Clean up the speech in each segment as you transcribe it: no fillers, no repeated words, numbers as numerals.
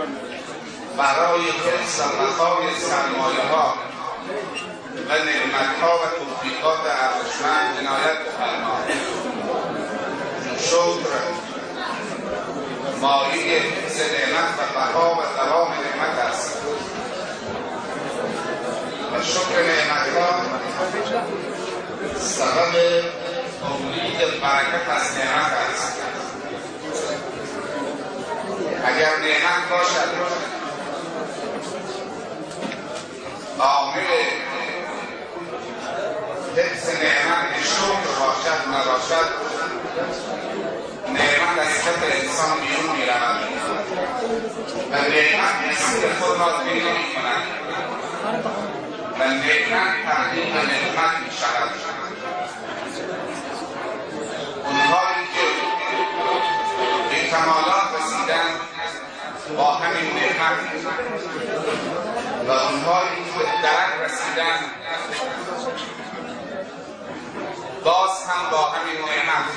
برای حفظ و بقای سرمایه‌ها و نعمت‌ها و توفیقات ارزشمند عنایت بفرمایید. شکر مایه حفظ نعمت و بقا و دوام نعمت است و شکر نعمت‌ها سبب تولید برکت از نعمت است. اگر نعمت باشد عامل حفظ نعمت شکر باشد نباشد، نعمت از کف انسان بیرون می رود و نعمت مسیر خود را طی نمی کند و نعمت تبدیل به نعمت می شود. اونهایی که به کمالات رسیدند با همین نعمت و اونهایی که به درک رسیدند باز هم با همین نعمت،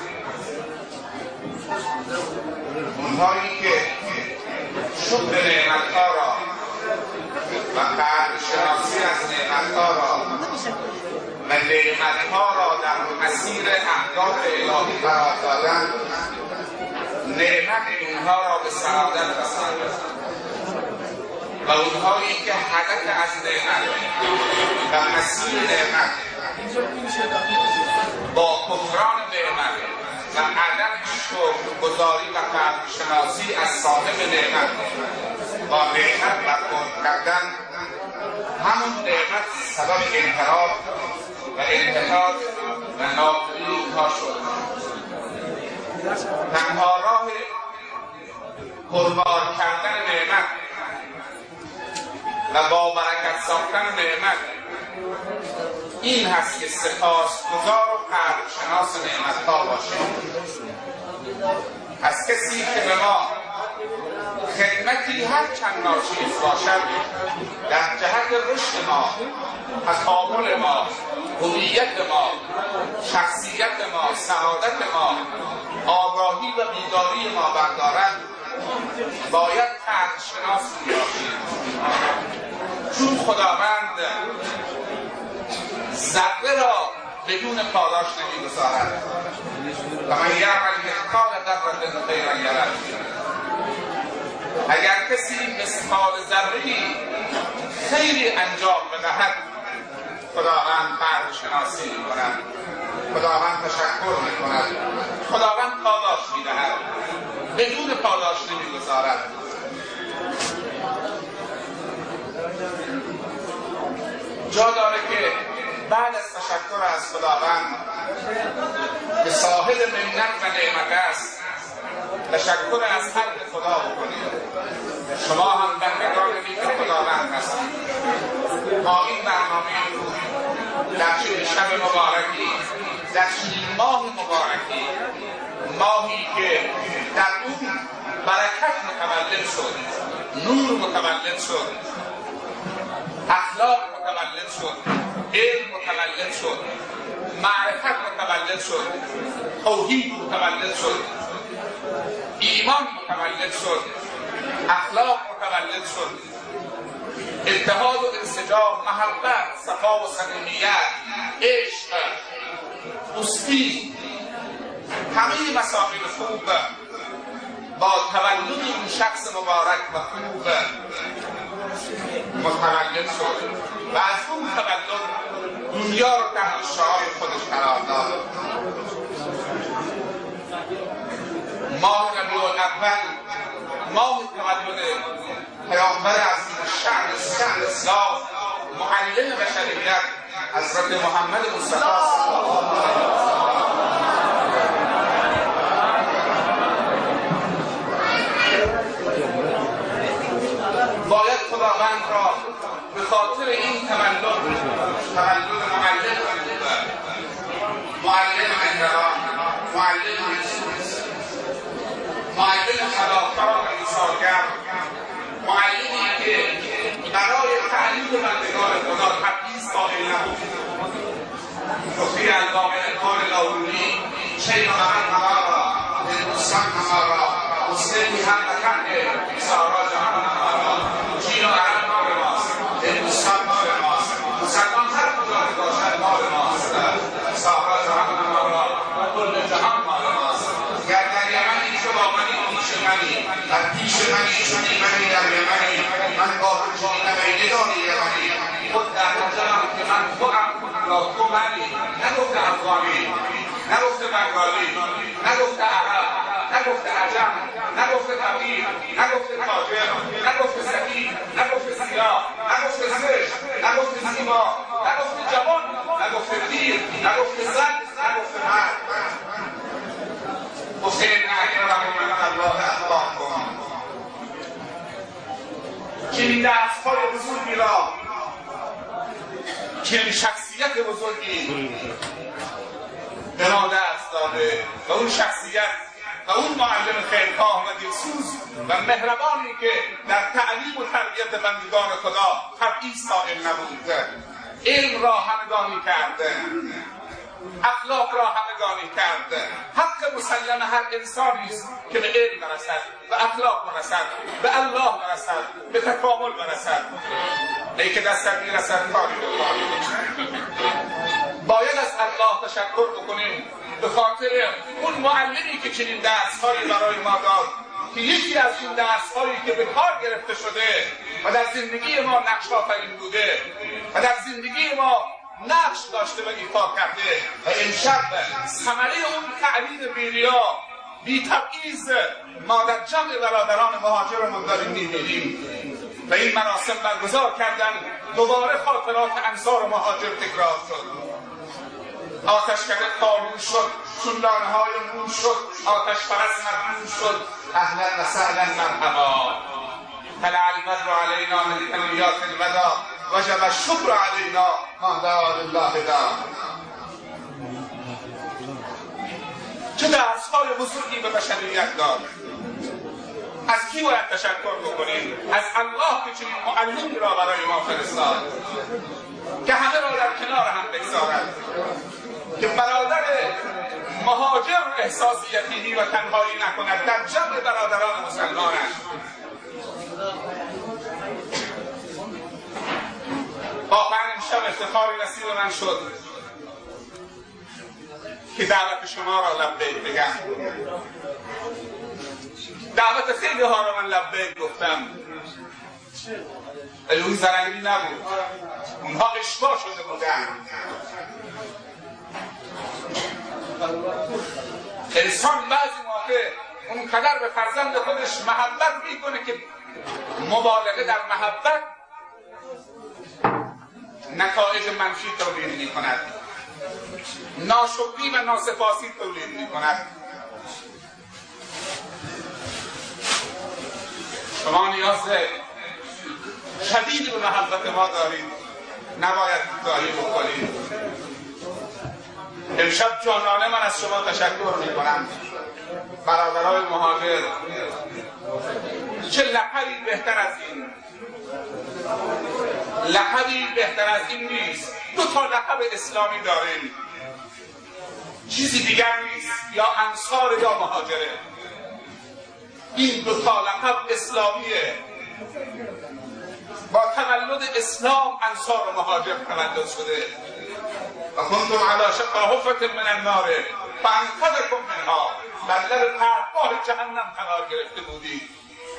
اونهایی که شکر نعمت‌ها را و قدر شناسی از نعمت‌ها را و نعمت‌ها را در مسیر اهداف الهی قرار دادند، نعمت اونها را به سعادت رساند و اونهایی که هدف از نعمت و مسیر نعمت با کفران نعمت و عدم شکرگزاری و قدرشناسی از صاحب نعمت با نعمت برخورد کردن، همون نعمت سبب انحراف و انتحار و نابودی اونها شد. تنها راه پربار کردن نعمت و با برکت ساختن نعمت این هست که سپاسگزار و قدرشناس نعمت‌ها باشیم. از کسی که به ما خدمتی هر چند ناچیز باشد در جهت رشد ما، تکامل ما، هویت ما، شخصیت ما، سعادت ما، آگاهی و بیداری ما بردارد، باید قدرشناس باشیم. چون خداوند ذره را بدون پاداش نمیگذارد و من یعمل مثقال ذره خیرا یره. اگر کسی مثقال ذره‌ای خیری انجام بدهد، خداوند قدرشناسی می‌کند، خداوند تشکر می‌کند، خداوند پاداش می‌دهد، بدون پاداش نمیگذارد. جا داره که بعد از تشکر از خداوند که صاحب منت و نعمت است، تشکر از حق خدا بکنید. شما هم بندگان نیک خداوند هستید. ما این برنامه رو در چنین شب مبارکی، در چنین ماه مبارکی، ماهی که در اون برکت متولد شد، نور متولد شد، اخلاق متولد شد، علم متولد شد، معرفت متولد شد، توحید متولد شد، ایمان متولد شد، اخلاق متولد شد، اتحاد و انسجام، محبت، صفا و صمیمیت، عشق، دوستی، همه مسائل خوب با تولد این شخص مبارک و خوب متولد شد و از اون تولد دنیا رو تحت شعار خودش قرار داد. ماه ربیع الاول، ماه تولد پیامبر عظیم شأن اسلام، معلم بشریت حضرت محمد مصطفی صلی الله علیه و باید خداوند را به خاطر این تولد معلم انقلاب، معلم رسول، معلم خلاق‌ها و ایثارگر، معلمی که برای تعلیم بندگان خدا تبعیض قائل نبود. توفی علامه اقبال لاهوری شیخ محمد همارا، هندوستان همارا، مسلمی هموطن سارا جهان منی، در پیش منی چونی منی در یمنی، من با چونی منی نداری یمنی. خود در نجرم که من خودم یا تو منی، نگفته افغانی، نگفته بنگالی، نگفته عرب، نگفته عجم، نگفته فقیر، نگفته تاجر، نگفته سفید، نگفته سیاه، نگفته زشت، نگفته زیبا، نگفته جوان، نگفته پیر، نگفته زن، نگفته مرد. گفته این اکرمکم عند الله اتقاکم. چنین دست‌های بزرگی را، چنین شخصیت بزرگی به ما دست داده و اون شخصیت و اون معلم خیرخواه و دلسوز و مهربانی که در تعلیم و تربیت بندگان خدا تبعیض صائل نبود، علم را همگانی کرده، اخلاق را همگانی کرده. حق مسلم هر انسانی است که به علم برسد، به اخلاق برسد، به الله برسد، به تکامل برسد. ای که دستت میرسد کاری بکنی. باید از الله تشکر بکنیم به خاطر اون معلمی که چنین درس‌هایی برای ما داد، که یکی از این درس‌هایی که به کار گرفته شده و در زندگی ما نقش آفرین بوده و در زندگی ما نقش داشته و ایفا کرده و امشب ثمره اون تعلیم بیریا بی تبعیض ما در جمع برادران مهاجرمون داریم می‌بینیم و این مراسم برگزار کردن. دوباره خاطرات انصار و مهاجر تکرار شد. آتشکده خاموش شد، چونلانه‌های نور شد، آتش پرست مدفون شد. اهلا و سهلا مرحبا. طلع البدر علینا من ثنیات الوداع وجب الشکر علینا ما دعا لله داع. چه درس‌های بزرگی به بشریت داد. از کی باید تشکر بکنیم؟ از الله که چنین معلمی را برای ما فرستاد که همه را در کنار هم بگذارد، که برادر مهاجر احساس یتیمی و تنهایی نکند در جمع برادران مسلمانش. واقعا امشب افتخاری نصیب من شد که دعوت شما را لبیک بگم. دعوت خیلی ها را من لبیک گفتم، ولی اون زرنگی نبود، اونها اشباع شده بودن. انسان بعضی موقع اونقدر به فرزند خودش محبت میکنه که مبالغه در محبت نتایج منفی تولید میکند، ناشکری و ناسپاسی تولید میکند. شما نیاز شدید به محبت ما دارید، نباید کوتاهی بکنید. امشب جانانه من از شما تشکر میکنم برادرای مهاجر. چه لقبی بهتر از این، لقبی بهتر از این نیست. دو تا لقب اسلامی داریم، چیزی دیگر نیست، یا انصار یا مهاجره. این دو تا لقب اسلامیه. با تولد اسلام انصار و مهاجر تولد شده. و کنتم علی شفا حفرة من النار فانقذکم منها. در لب پرتگاه جهنم قرار گرفته بودید.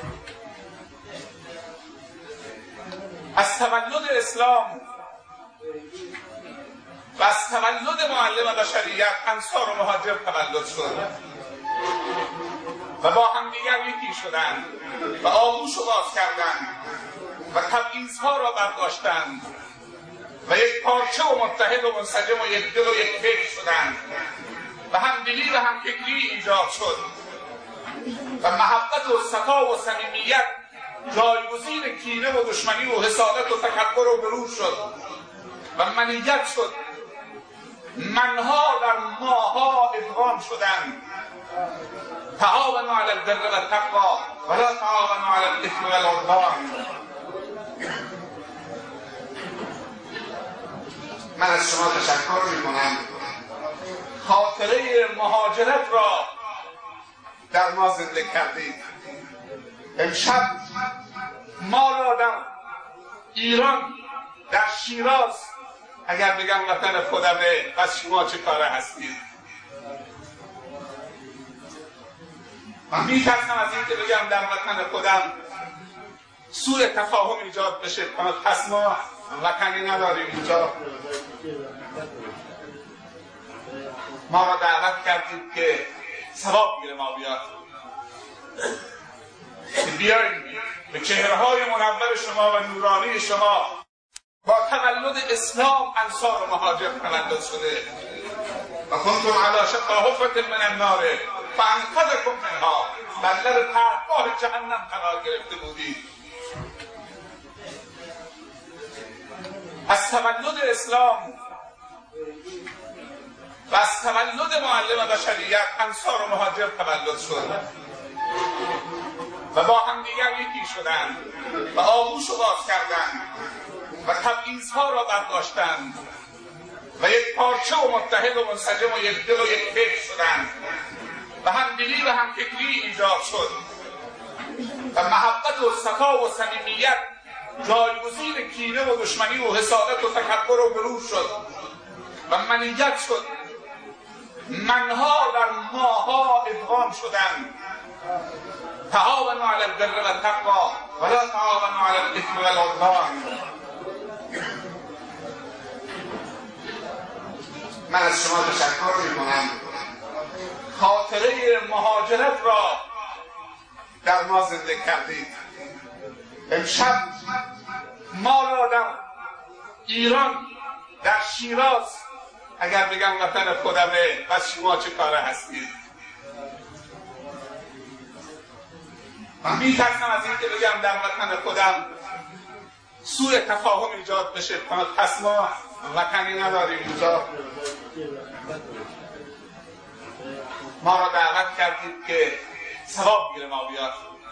از تولد اسلام و از تولد معلم بشریت انصار و مهاجر تولد شد و با همدیگر یکی شدند و آغوش رو باز کردند و تبعیض‌ها را برداشتند و یک پارچه و متحد و منسجم و یک دل و یک فکر شدند و همدلی و همفکری ایجاد شد و محبت و صفا و صمیمیت جایگزین کینه و دشمنی و حسادت و تکبر و غرور شد و منیت شد. منها در ماها ادغام شدند. تعاونوا علی البر والتقوی ولا تعاونوا علی الاثم والعدوان. من از شما تشکر میکنم. خاطره مهاجرت را در ما زنده کردید. امشب ما را در ایران، در شیراز، اگر بگم وطن خودمه، پس شما چه کاره هستید؟ من میترسم از این که بگم در وطن خودم سوء تفاهم ایجاد بشه، پس ما وطنی نداریم اینجا. ما را دعوت کردید که ثواب گیر ما بیاد، که بیاییم به چهره‌های منور شما و نورانی شما با تولد اسلام انصار و مهاجر تولد شده و کنتم علی شفا حفرة من النار فانقذکم منها، بر لب پرتگاه جهنم قرار گرفته بودید. از تولد اسلام و از تولد معلم بشریت انصار و مهاجر تولد شد و با همدیگر یکی شدند و آغوش رو باز کردند و تبعیض‌ها را برداشتند و یک پارچه و متحد و منسجم و یک دل و یک فکر شدند و همدلی و همفکری ایجاد شد و محبت و صفا و صمیمیت جایگزین کینه و دشمنی و حسادت و تکبر و غرور شد و منیت شد. منها در ماها ادغام شدند. تعاونوا علی البر والتقوی ولا تعاونوا علی الاثم والعدوان. من از شما تشکر میکنم، خاطره مهاجرت را در ما زنده کردید. امشب ما را در ایران، در شیراز، اگر بگم وطن خودمه، پس شما چه کاره هستید؟ من میترسم از این که بگم در وطن خودم سوء تفاهم ایجاد بشه، پس ما وطنی نداریم اینجا. ما را دعوت کردید که ثواب گیر ما بیاد،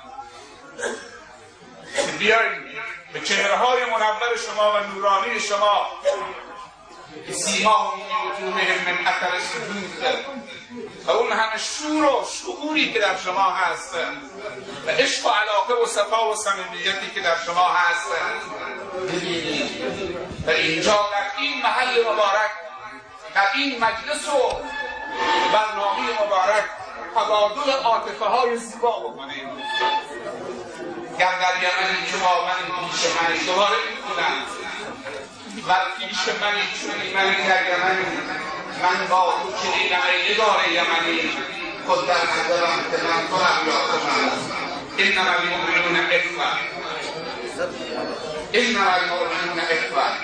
بیاییم به چهره‌های منور شما و نورانی شما سیماهم فی وجوههم من اثر السجود و اون همه شور و شعوری که در شما هست و عشق و علاقه و صفا و صمیمیتی که در شما هست ببینید. و اینجا در این محل مبارک، در این مجلس و برنامه مبارک تبادل عاطفه‌های زیبا بکنیم. گر در یمنی شما من پیش منی، دوباره می‌کنم و پیش منی چونی منی در یمنی، من با تو چنینم ای نگار یمنی، خود در نظرم که من کنم یا کنم. انما المؤمنون اخوة، انما المؤمنون اخوة.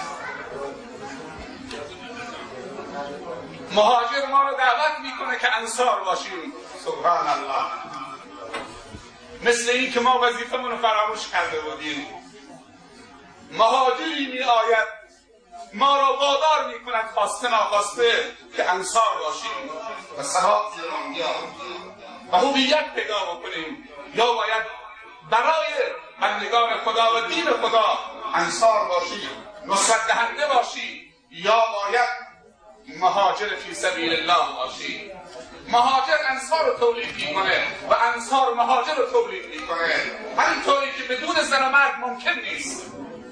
مهاجر ما رو دعوت میکنه که انصار باشیم. سبحان الله. مثل این که ما وظیفمون رو فراموش کرده بودیم، مهاجری می آید ما را وادار می کند خواسته ناخواسته که انصار باشیم و ثواب زیران بیاد و هویت پیدا بکنیم. یا باید برای بندگان خدا و دین خدا انصار باشیم، نصرت دهنده باشیم، یا باید مهاجر فی سبیل الله باشیم. مهاجر انصار رو تولید میکنه و انصار مهاجر رو تولید میکنه، همینطوری که بدون زن و مرد ممکن نیست.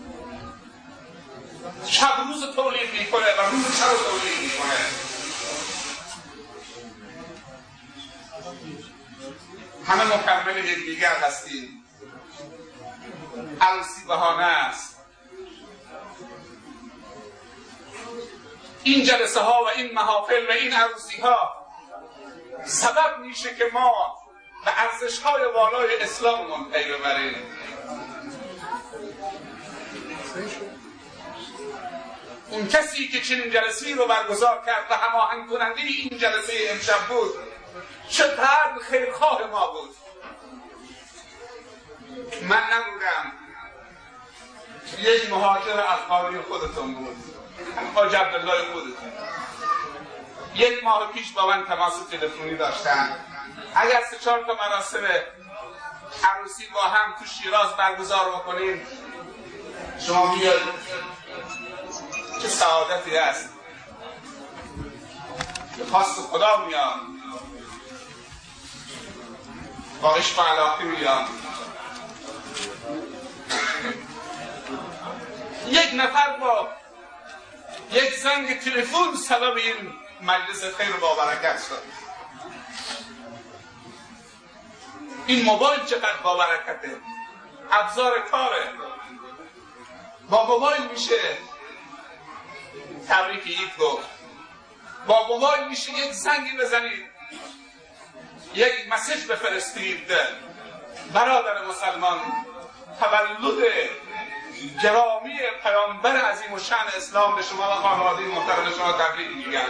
شب روز تولید میکنه و روز شب تولید میکنه. همه مکمل یکدیگر هستیم. عروسی بهانه است. این جلسه ها و این محافل و این عروسی ها سبب میشه که ما به ارزش های والای اسلاممون پی ببریم. اون کسی که چنین جلسه‌ای رو برگزار کرد و هماهنگ کننده این جلسه امشب بود، چقدر خیرخواه ما بود. من نبودم، یک مهاجر افغانی خودتون بود، حاج عبدالله خودتون. یک ماه پیش با من تماس تلفنی داشتن. اگر 3-4 تا مراسم عروسی با هم تو شیراز برگزار بکنیم شما بیاید، چه سعادتی است. خواست خدا میاد، با عشق و علاقه میاد. یک نفر با یک زنگ تلفن سبب این مجلس خیر و با برکت شد. این موبایل چقدر بابرکته، ابزار کاره. با موبایل میشه تبریک عید گفت، با موبایل میشه یک زنگی بزنید، یک مسیج بفرستید، برادر مسلمان تولد گرامی پیامبر عظیم الشأن اسلام به شما و خانواده محترم شما تبریک میگم.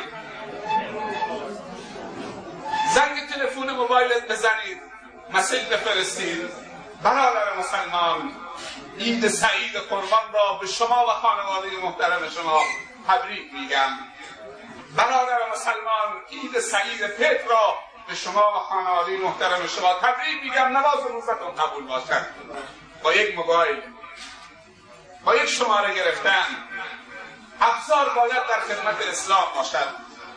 زنگ تلفن موبایلت بزنید، مسیج بفرستید، برادر مسلمان عید سعید قربان را به شما و خانواده محترم شما تبریک میگم. برادر مسلمان عید سعید فطر را به شما و خانواده محترم شما تبریک میگم. نماز روزتون قبول باشد. با یک موبایل، با یک شماره گرفتن، ابزار باید در خدمت اسلام باشد.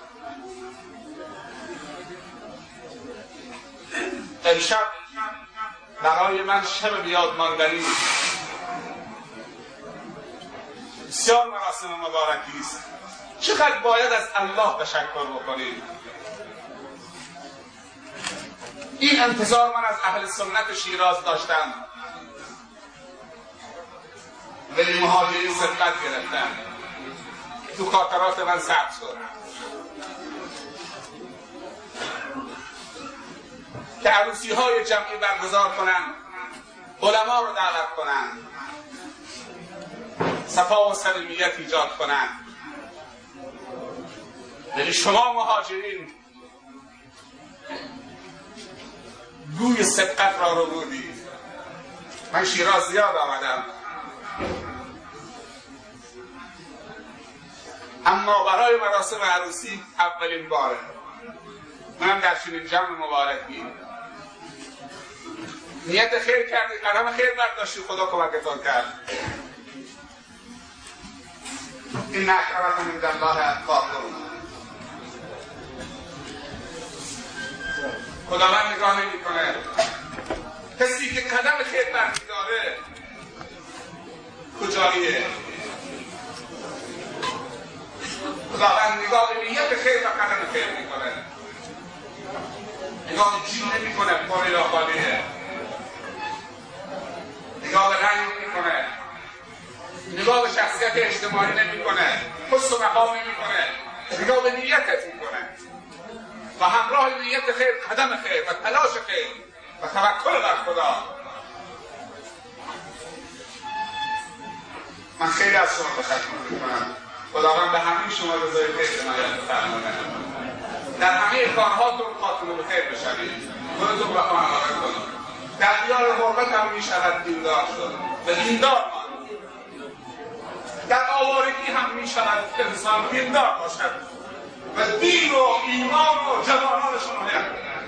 امشب برای من شب بیاد ماندنی، بسیار مراسم مبارکی است. چقدر باید از الله تشکر بکنیم. این انتظار من از اهل سنت شیراز داشتم، ولی مهاجرین سبقت گرفتن، تو خاطرات من ثبت شد که عروسی های جمعی برگزار کنن، علما رو دعوت کنن، صفا و صمیمیت ایجاد کنن. ولی شما مهاجرین گوی سبقت را رو بودید. من شیراز زیاد آمدم، اما برای مراسم عروسی اولین باره منم در چنین جمع مبارکی نیت خیر کردی، قدم خیر برداشتی، خدا کمکتان کرد. این اکرمکم عند الله اتقاکم. خداوند نگاه نمی‌کنه کسی که قدم خیر برمی‌داره کجاییه. خداوند نگاه به نیت خیر و قدم خیر می‌کنه، نگاه به جیب نمی‌کنه پاره یا خالیه، نگاه به رنگ نمی‌کنه، نگاه به شخصیت اجتماعی نمی‌کنه، حسن و مقام نمی‌کنه، نگاه به نیتت می‌کنه و همراه نیت خیر قدم خیر و تلاش خیر و توکل بر خدا. من خیلی از شما تشکر می‌کنم. خداوند به همه شما رضای خیر عنایت بفرماید. در همه کارهاتون خاتمه به خیر بشوید. خودتون را خانواده کنید. در دیار غربت هم می‌شود دیندار شد و دیندار ماند. در آوارگی هم می‌شود انسان دیندار باشد و دین و ایمان و جوانانشون حمایت کنند.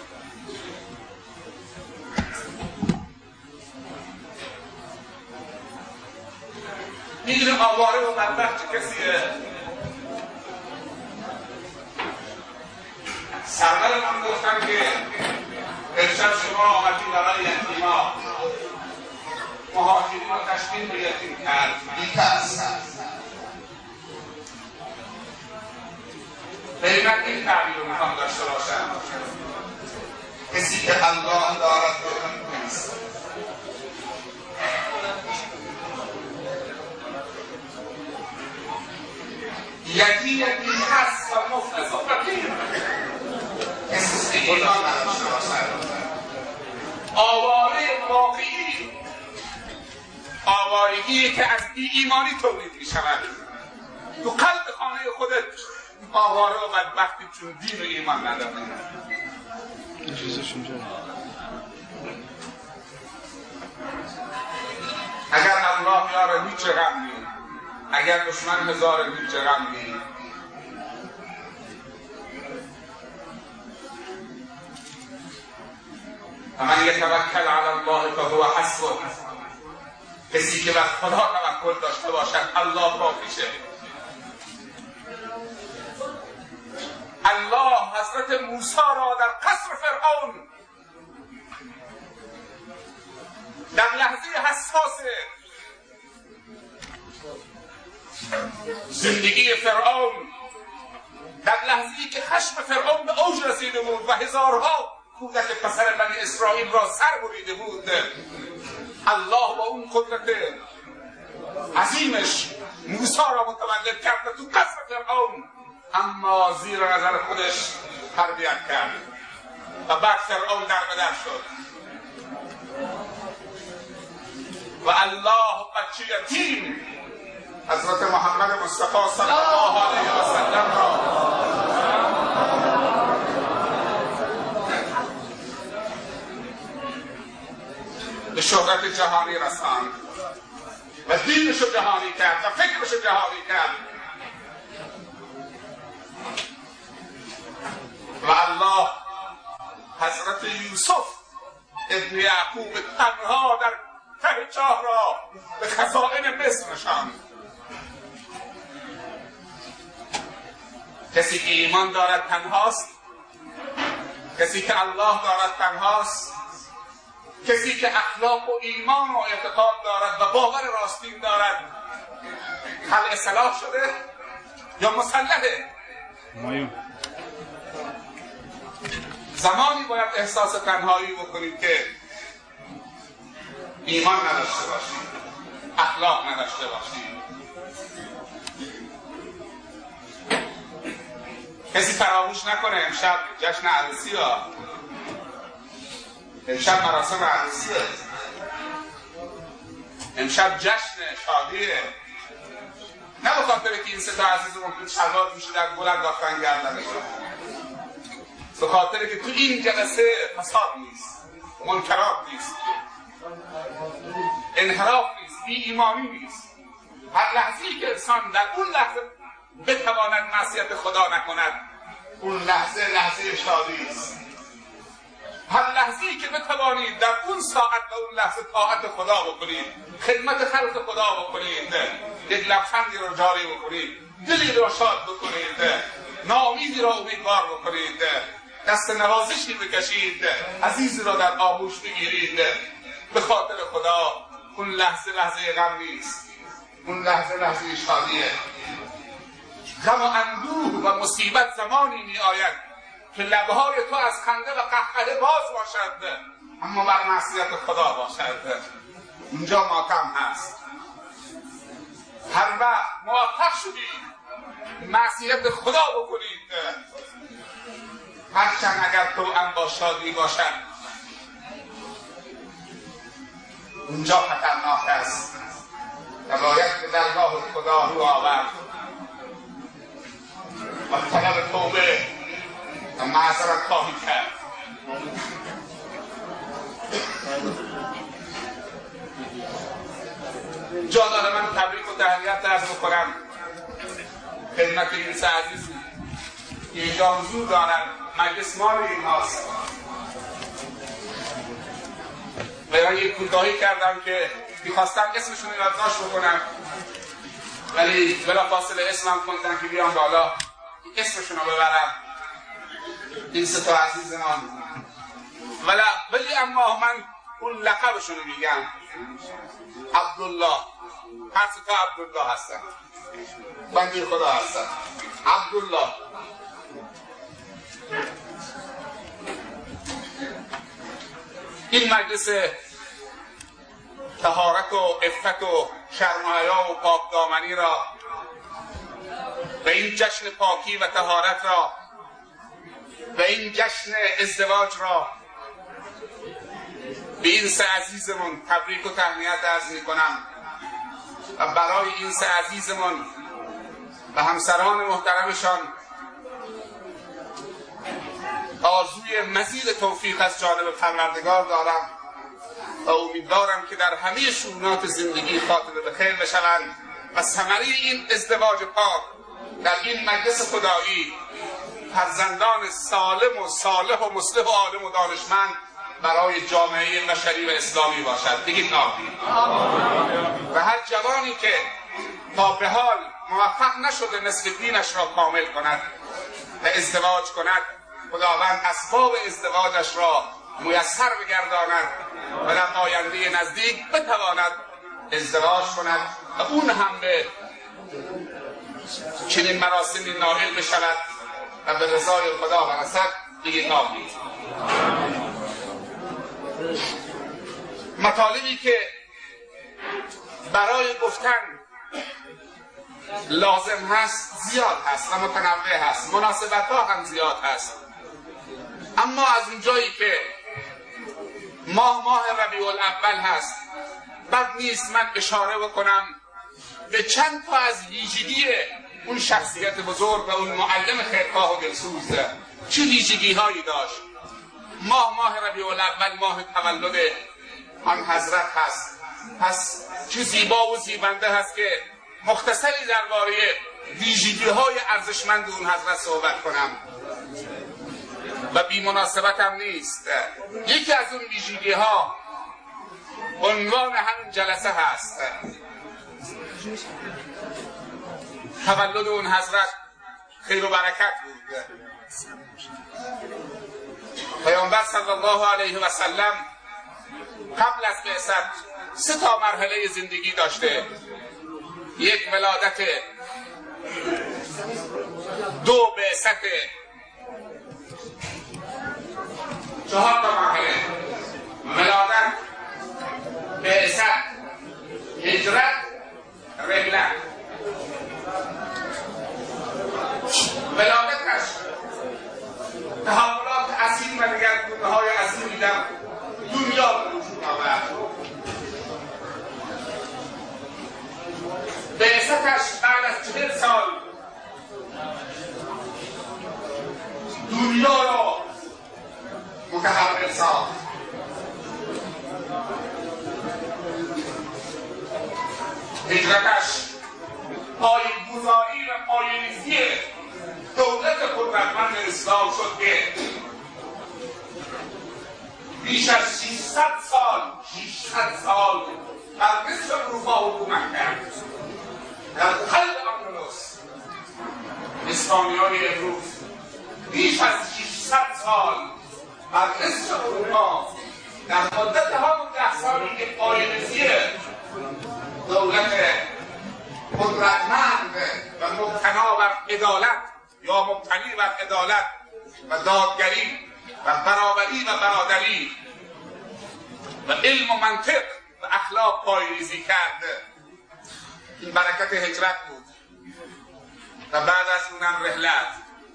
می‌دونیم آواره و بدبخت چه کسیه؟ سرور من گفتن که امشب شما آمدید برای یتیما، مهاجرین رو تشکیل به یتیم کرد. به من این تعبیر رو میخوام داشته باشم: کسی که الله دارد رو نیست. یتیم هست و مفلس و فقیر، کسی که ایمان نداشته باشد. آواره واقعی آوارگی که از بی ایمانی تولید می شود. تو قلب خانه خودت آواره و بدبختی چون دین و ایمان نداره. اگر الله یاره هیچ غم نی، اگر دشمن هزار هیچ غم نی. ومن یتوکل علی الله فهو حسبه. کسی که بر خدا توکل داشته باشد الله کافیشه. الله حضرت موسی را در قصر فرعون در لحظه حساس زندگی فرعون، در لحظه‌ای که خشم فرعون به اوج رسیده بود و هزارها کودک پسر بنی اسرائیل را سر بریده بود، الله با اون قدرت عظیمش موسی را متولد کرد تو قصر فرعون، اما زیر نظر خودش تربیت کرد و بعد فرعون در بدر شد و الله بچه یتیم حضرت محمد مصطفی صلی الله علیه و سلم را به شهرت جهانی رساند و دینش رو جهانی کرد و فکرش رو جهانی کرد و الله حضرت یوسف ابن یعقوب تنها در ته چاه را به خزائن مصر نشاند. کسی که ایمان دارد تنهاست، کسی که الله دارد تنهاست، کسی که اخلاق و ایمان و اعتقاد دارد و باور راستین دارد خلق صلاح شده یا مسلحه. زمانی باید احساس تنهایی بکنید که ایمان نداشته باشید، اخلاق نداشته باشید. کسی فراموش نکنه امشب جشن عروسی ها، امشب مراسم عروسیه، امشب جشن شادیه. نه به خاطر که این سه تا عزیزمون که شلوار پوشیدن بلند رفتن گردنشون، به خاطر که تو این جلسه فساد نیست، منکرات نیست، انحراف نیست، بی ایمانی نیست. هر لحظه‌ای که انسان در اون لحظه بتواند معصیت خدا نکند، اون لحظه لحظه شادی است. هر لحظه‌ای که بتوانید در اون ساعت و اون لحظه طاعت خدا بکنید، خدمت خلق خدا بکنید، یک لبخندی رو جاری بکنید، دلی رو شاد بکنید، ناامیدی را امیدوار بکنید، دست نوازشی بکشید، عزیزی را در آغوش بگیرید، به خاطر خدا، اون لحظه لحظه غم نیست، اون لحظه لحظه شادیه. غم و اندوه و مصیبت زمانی می آید که لبهای تو از خنده و قهقه باز باشد اما بر معصیت خدا باشد. اونجا ماتم هست. هر وقت موفق شدید معصیت خدا بکنید، هرچند اگر توأم با شادی باشد، اونجا خطرناک است و باید به درگاه خدا رو آورد و طلب توبه و معذرت خواهی کرد. جا داره من تبریک و تهنیت عرض بکنم خدمت این سه عزیز که اینجا حضور دارن. مجلس مال اینهاست و من یک کوتاهی کردم که میخواستم اسمشون رو یادداشت بکنم، ولی بلافاصله اسمم خوندن که بیام بالا اسمشون رو ببرم، این سه تا عزیزمان. ولی اما من اون لقبشون رو میگم، عبدالله. هر سه تا عبدالله هستن، بنده خدا هستن. عبدالله این مجلس طهارت و عفت و شرم و حیا و پاکدامنی را و این جشن پاکی و طهارت را و این جشن ازدواج را به این سه عزیزمون تبریک و تهنیت عرض می‌کنم و برای این سه عزیزمون و همسران محترمشان آرزوی مزید توفیق از جانب پروردگار دارم و امیدوارم که در همه شؤونات زندگی خاتمه به خیر بشوند و ثمره این ازدواج پاک در این مجلس خدایی فرزندان سالم و صالح و مصلح و عالم و دانشمند برای جامعه بشری و اسلامی باشد. بگید آمین. و هر جوانی که تا به حال موفق نشده نصف دینش را کامل کند و ازدواج کند، خداوند اسباب ازدواجش را میسر بگرداند و در آینده نزدیک بتواند ازدواج کند و اون هم به چنین مراسمی نائل بشود و به رضای خدا برسد. بگید آمین. مطالبی که برای گفتن لازم هست زیاد هست و متنوع هست، مناسبت ها هم زیاد هست، اما از اونجایی که ماه ربیع الاول هست بد نیست من اشاره بکنم به چند تا از ویژگی اون شخصیت بزرگ و اون معلم خیرخواه و دلسوز. چه ویژگی هایی داشت؟ ماه ربیع الاول ماه تولد آن حضرت هست، پس چه زیبا و زیبنده هست که مختصری درباره ویژگی های ارزشمند اون حضرت صحبت کنم و بی مناسبت هم نیست. یکی از اون ویژگی ها عنوان همین جلسه هست. تولد اون حضرت خیر و برکت بود. پیامبر صلی الله علیه و سلم قبل از بعثت 3 تا مرحله زندگی داشته. 1 ولادت، 2 بعثت، 4 تا مرحله: ولادت، بعثت، هجرت، رحلت. ولادتش تحولات عظیم و دگرگونی‌های عظیمی در دنیا به وجود آورد. بعثتش بعد از 40 سال دنیا را متحول ساخت. هجرتش پایه‌گذاری و پایه‌ریزی دولت قدرتمند اسلام شد که بیش از 600 سال در مصر اروپا حکومت کرد. در قلب اندلس اسپانیایی امروز بیش از 600 سال در مصر اروپا در مدت همون 10 سالی که پایه‌ریزی دولت قدرتمند و مبتنا بر عدالت یا مبتنی بر عدالت و دادگری و برابری و برادری و علم و منطق و اخلاق پایه‌ریزی کرد. این برکت هجرت بود و بعد از اونم رحلت.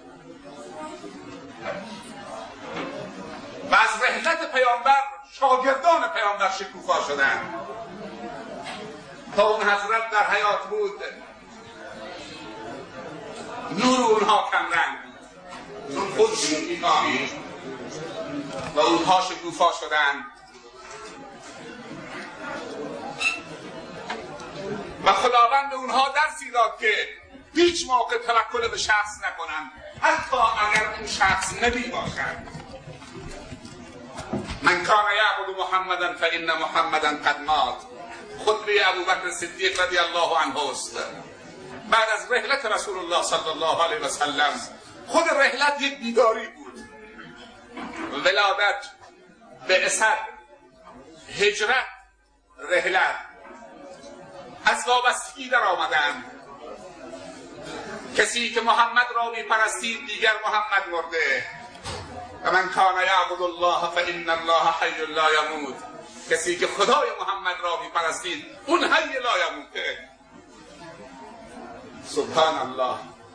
و از رحلت پیامبر شاگردان پیامبر شکوفا شدند. تا اون حضرت در حیات بود نور اونها کمرنگ بود، چون خودشون می‌کامید و اونها شکوفا شدند. و خداوند به اونها درسی داد که هیچ موقع توکل به شخص نکنند، حتی اگر اون شخص نبی باشد. من کان یعبد محمدا فإن محمدا قد مات. خطبه ابوبکر صدیق رضی الله عنه است. بعد از رحلت رسول الله صلی الله علیه و سلم خود رحلت یک بیداری بود. ولادت، بعثت، هجرت، رحلت از وابستگی در آمدند. کسی که محمد را می‌پرستید دیگر محمد مرده. و من کان یعبد الله فإن الله حی لا یموت. کسی که خدای محمد را می‌پرستید اون حی لا یموته. سبحان الله.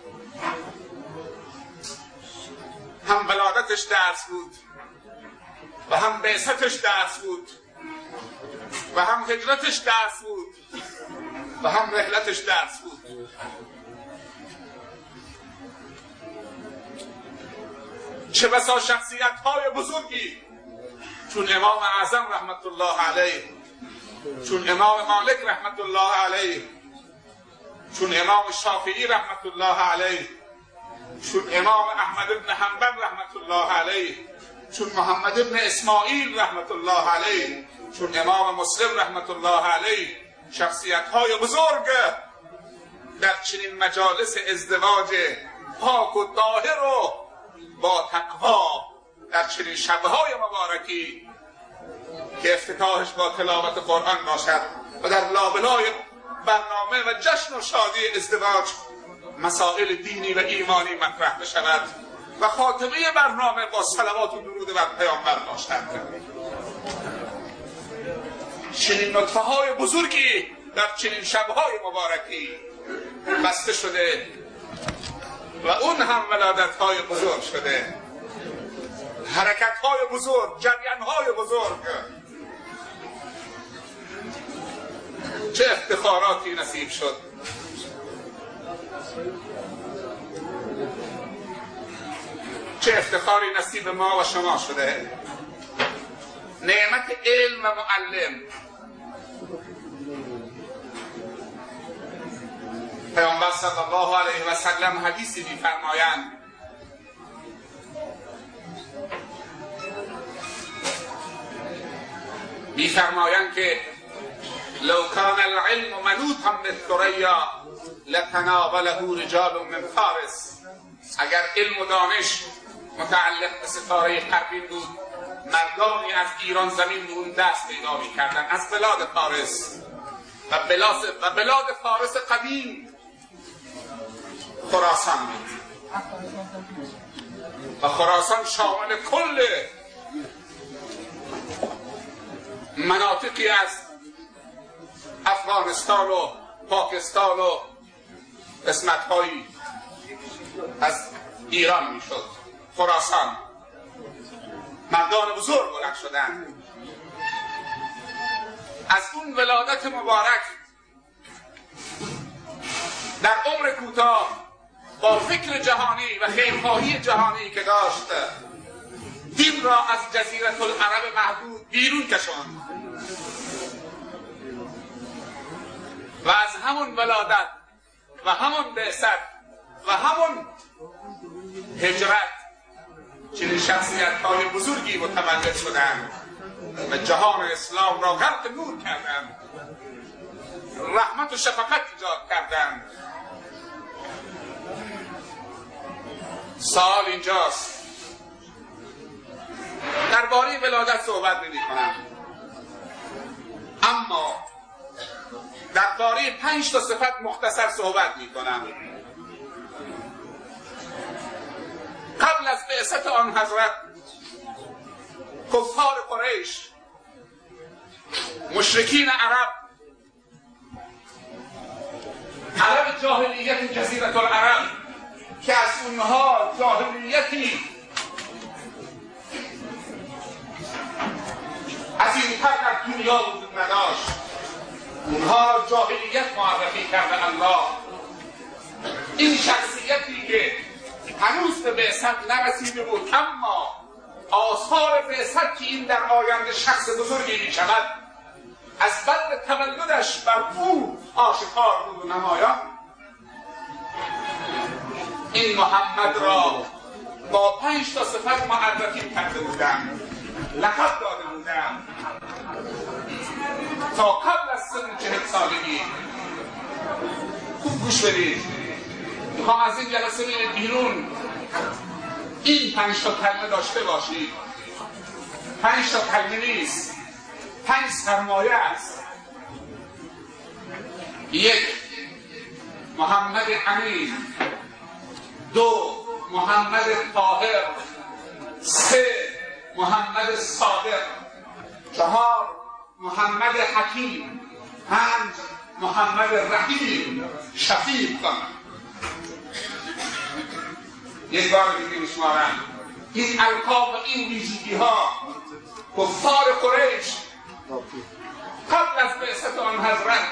هم ولادتش درس بود و هم بعثتش درس بود و هم هجرتش درس بود و هم رحلتش درس بود. چه بسا شخصیت‌های بزرگی چون امام اعظم رحمت الله علیه، چون امام مالک رحمت الله علیه، چون امام شافعی رحمت الله علیه، چون امام احمد بن حنبل رحمت الله علیه، چون محمد بن اسماعیل رحمت الله علیه، چون امام مسلم رحمت الله علیه، شخصیت‌های بزرگ در چنین مجالس ازدواج پاک و طاهر و با تقوا در چنین شب‌های مبارکی که افتتاحش با تلاوت قرآن باشد و در لابلای برنامه و جشن و شادی ازدواج مسائل دینی و ایمانی مطرح بشود و خاتمه برنامه با صلوات و درود بر پیامبر باشد. چنین نطفه های بزرگی در چنین شبهای مبارکی بسته شده و اون هم ولادت های بزرگ شده، حرکت های بزرگ، جریان های بزرگ. چه افتخاراتی نصیب شد. چه افتخاری نصیب ما و شما شده. نعمت علم و معلم. پیامبر صلی الله علیه و سلم حدیثی می‌فرمایند که لو کان العلم منوطا بالثریا لتناوله رجال من فارس. اگر علم و دانش متعلق به ستاره پروین بود، مردانی از ایران زمین به اون دست پیدا می‌کردند، از بلاد فارس و بلاد فارس قدیم خراسان بود و خراسان شامل کل مناطقی از افغانستان و پاکستان و قسمت‌هایی از ایران میشد. خراسان مردان بزرگ بلند شدند. از اون ولادت مبارک در عمر کوتاه با فکر جهانی و خیرخواهی جهانی که داشت، دین را از جزیره العرب محدود بیرون کشاند و از همون ولادت و همون بعثت و همون هجرت چنین شخصیت‌های بزرگی متولد شدند و جهان اسلام را غرق نور کردند، رحمت و شفقت ایجاد کردند. سوال اینجاست، درباره ولادت صحبت نمی‌کنم، اما درباره 5 تا صفت مختصر صحبت می‌کنم. قبل از بعثت آن حضرت کفار قریش، مشرکین عرب جاهلیت جزیره العرب که از اونها جاهلیتی از این پر در دنیا وجود نداشت، اونها را جاهلیت معرفی کرده الله. این شخصیتی که هنوز به بعثت نرسیده بود، اما آثار بعثت که این در آینده شخص بزرگی می شود از بعد تولدش بر او آشکار بود و نمایان. این محمد را با 5 تا صفت معرفی کرده بودم، لقب داده بودم تا قبل از سن 40 سالگی. خوب گوش بدید، میخوام از این جلسه بیرون این 5 تا کلمه داشته باشید. 5 تا کلمه نیست، 5 سرمایه است. 1 محمد امین، 2 محمد طاهر، 3 محمد صادق، 4 محمد حکیم، 5 محمد رحیم شفیق. یک بار دیگه میشمارم. این القاب و این ویژگی ها کفار قریش قبل از بعثت آن حضرت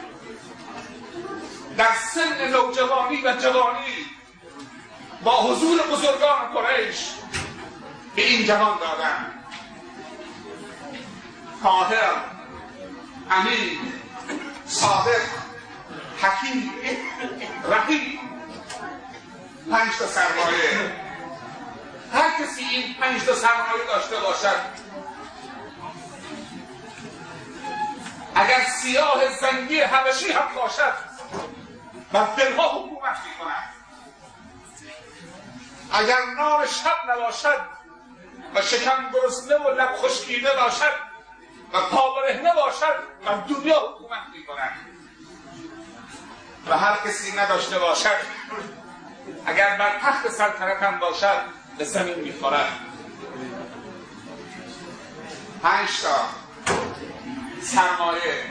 در سن نوجوانی و جوانی با حضور بزرگان قریش به این جوان دادن: طاهر، امین، صادق، حکیم، رحیم. 5 تا سرمایه. هر کسی این 5 تا سرمایه داشته باشد، اگر سیاه زنگی حبشی هم باشد بر دلها حکومت می‌کند. اگر نان شب نباشد و شکم گرسنه و لب خشکیده باشد و پا برهنه باشد بر دنیا حکومت می‌کند. و هر کسی نداشته باشد، اگر بر تخت سلطنت هم باشد، به زمین می‌خورد. 5 تا سرمایه.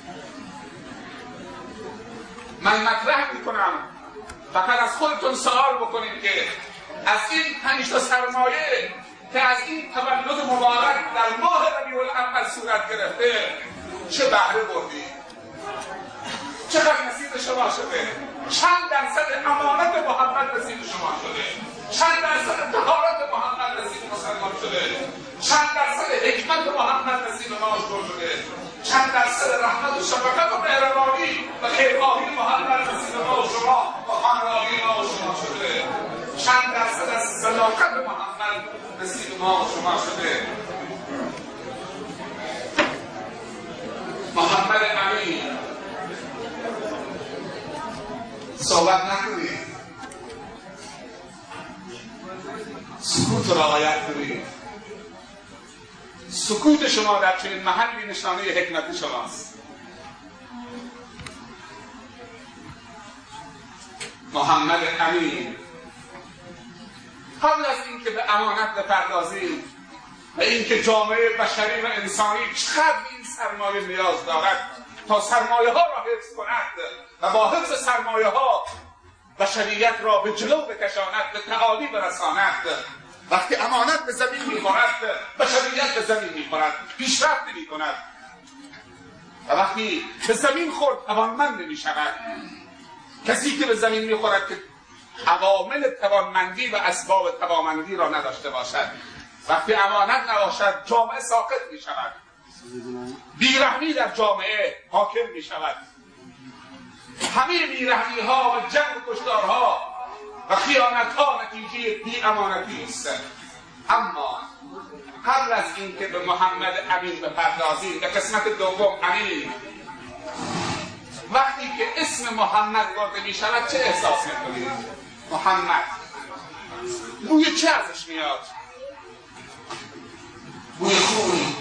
من مطرح میکنم فقط از خودتون سوال بکنید که از این 5 تا سرمایه که از این تولد مبارک در ماه ربیع الاول صورت گرفته چه بهره بردید؟ چقدر نصیب شما شده؟ چند درصد امانت محمد نصیب شما شده؟ چند درصد طهارت محمد نصیب مسلمان شده؟ چند درصد حکمت محمد نصیب ما شده؟ چند درصد رحمت و شفقت و مهربانی و خیرخواهی محمد نصیب ما و شما و خانواده ما و شما شده؟ چند درصد از صداقت محمد نصیب ما و شما شده؟ محمد امین صحبت نکنید، سکوت را رعایت کنید. سکوت شما در چنین محلی نشانه حکمت شماست. محمد امین قبل از اینکه به امانت بپردازیم و اینکه جامعه بشری و انسانی چقدر این سرمایه نیاز دارد تا سرمایه ها را حفظ کند و با حفظ سرمایه ها بشریت را به جلو بکشاند، به تعالی برساند. وقتی امانت به زمین میخورد بشریت به زمین میخورد، پیشرفت نمیکند. و وقتی به زمین خورد توانمند نمیشود. کسی که به زمین میخورد که عوامل توانمندی و اسباب توانمندی را نداشته باشد، وقتی امانت نباشد جامعه ساقط میشود، بیرحمی در جامعه حاکم میشود. همه بیرحمی ها و جنگ و کشتارها و خیانت ها نتیجه بی امانتی است. اما قبل از اینکه به محمد امین بپردازیم، به قسمت دوم امین، وقتی که اسم محمد برده می شود چه احساس میکنید؟ محمد بوی چه ازش میاد؟ بوی خون،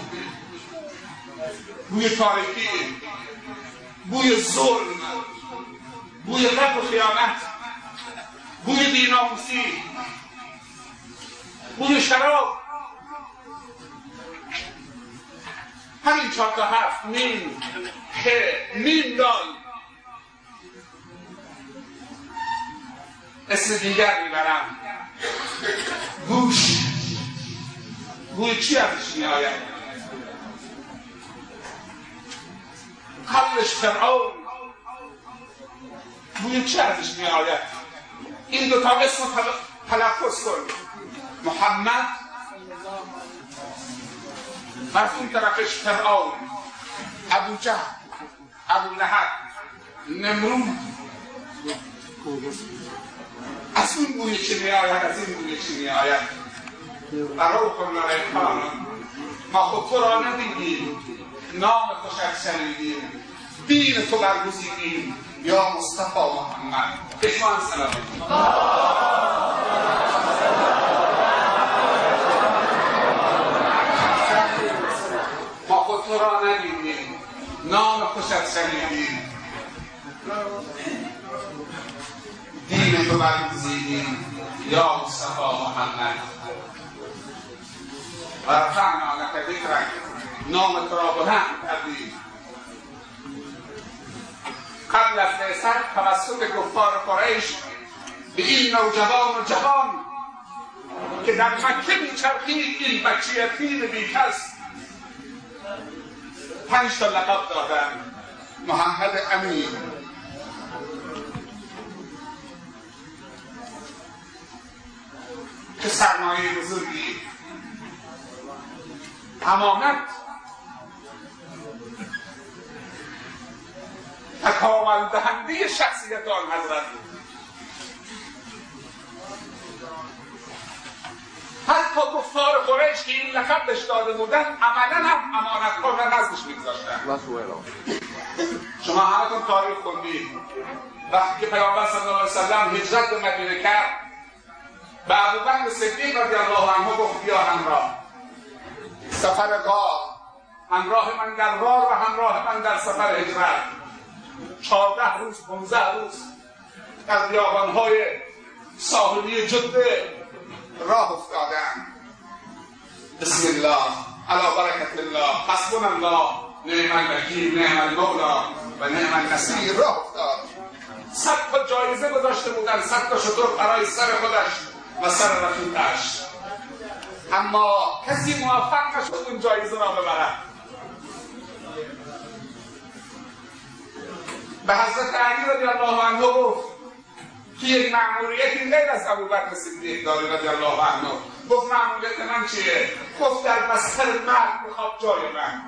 بوی تاریکی، بوی ظلم، بوی غدر و خیانت، بوی بی‌ناموسی، بوی شراب. همین 4 تا حرف میم که میم دال اسم دیگر میبرم. گوش، بوی چی ازش میآید؟ قبلش فرعون، بوی چی ازش میآید؟ این 2 تا اسم تلفظ کن. محمد و از اون طرفش فرعون، ابو جهل، ابو لهب، نمرود. از اون بوی چی میآید؟ از این بوی چی میآید؟ روح الریحان. ما خود تو را ندیدیم، نام خوشت شنیدیم، دین تو برگزیدیم یا مصطفی محمد. بشمان سلام. ما خود تو را ندیدیم، نام خوشت شنیدیم، دین تو برگزیدیم یا مصطفی محمد. و رفعنا لک ذکرک، نام تو را بلند کردیم. قبل از بعثت توسط کفار قریش به این نوجوان و جوان که در مکه میچرخید، این بچه یتیم بیکس، 5 تا لقب دادن. محمد امین، که سرمایه بزرگی، امانت، تکامل دهنده شخصیت آن حضرت. حتی کفار قریش که این لقب بهش داده بودن عملا هم امانتکار را نزدش میگذاشتن. شما همتون تاریخ خوندید وقتی که پیامبر صلی الله علیه وسلم هجرت به مدینه کرد، به ابوبکر صدیق رضی الله عنه گفت بیا همراه، سفر غار، همراه من در غار و همراه من در سفر هجرت. 14 روز 15 روز در بیابان‌های ساحلی جده راه افتادن. بسم الله علی برکت الله، حسبنا الله نعم الوکیل، نعم المولا و نعم النصیر راه افتاد. 100 تا جایزه گذاشته بودن، 100 تا شتر برای سر خودش و سر رفیقش، اما کسی موفق نشد اون جایزه را ببرد. به حضرت علی رضی الله عنه گفت که یک مأموریتی غیر از ابوبکر صدیق داره رضی الله عنه. گفت مأموریت من چیه؟ گفت در بستر مرگ میخواد جای من،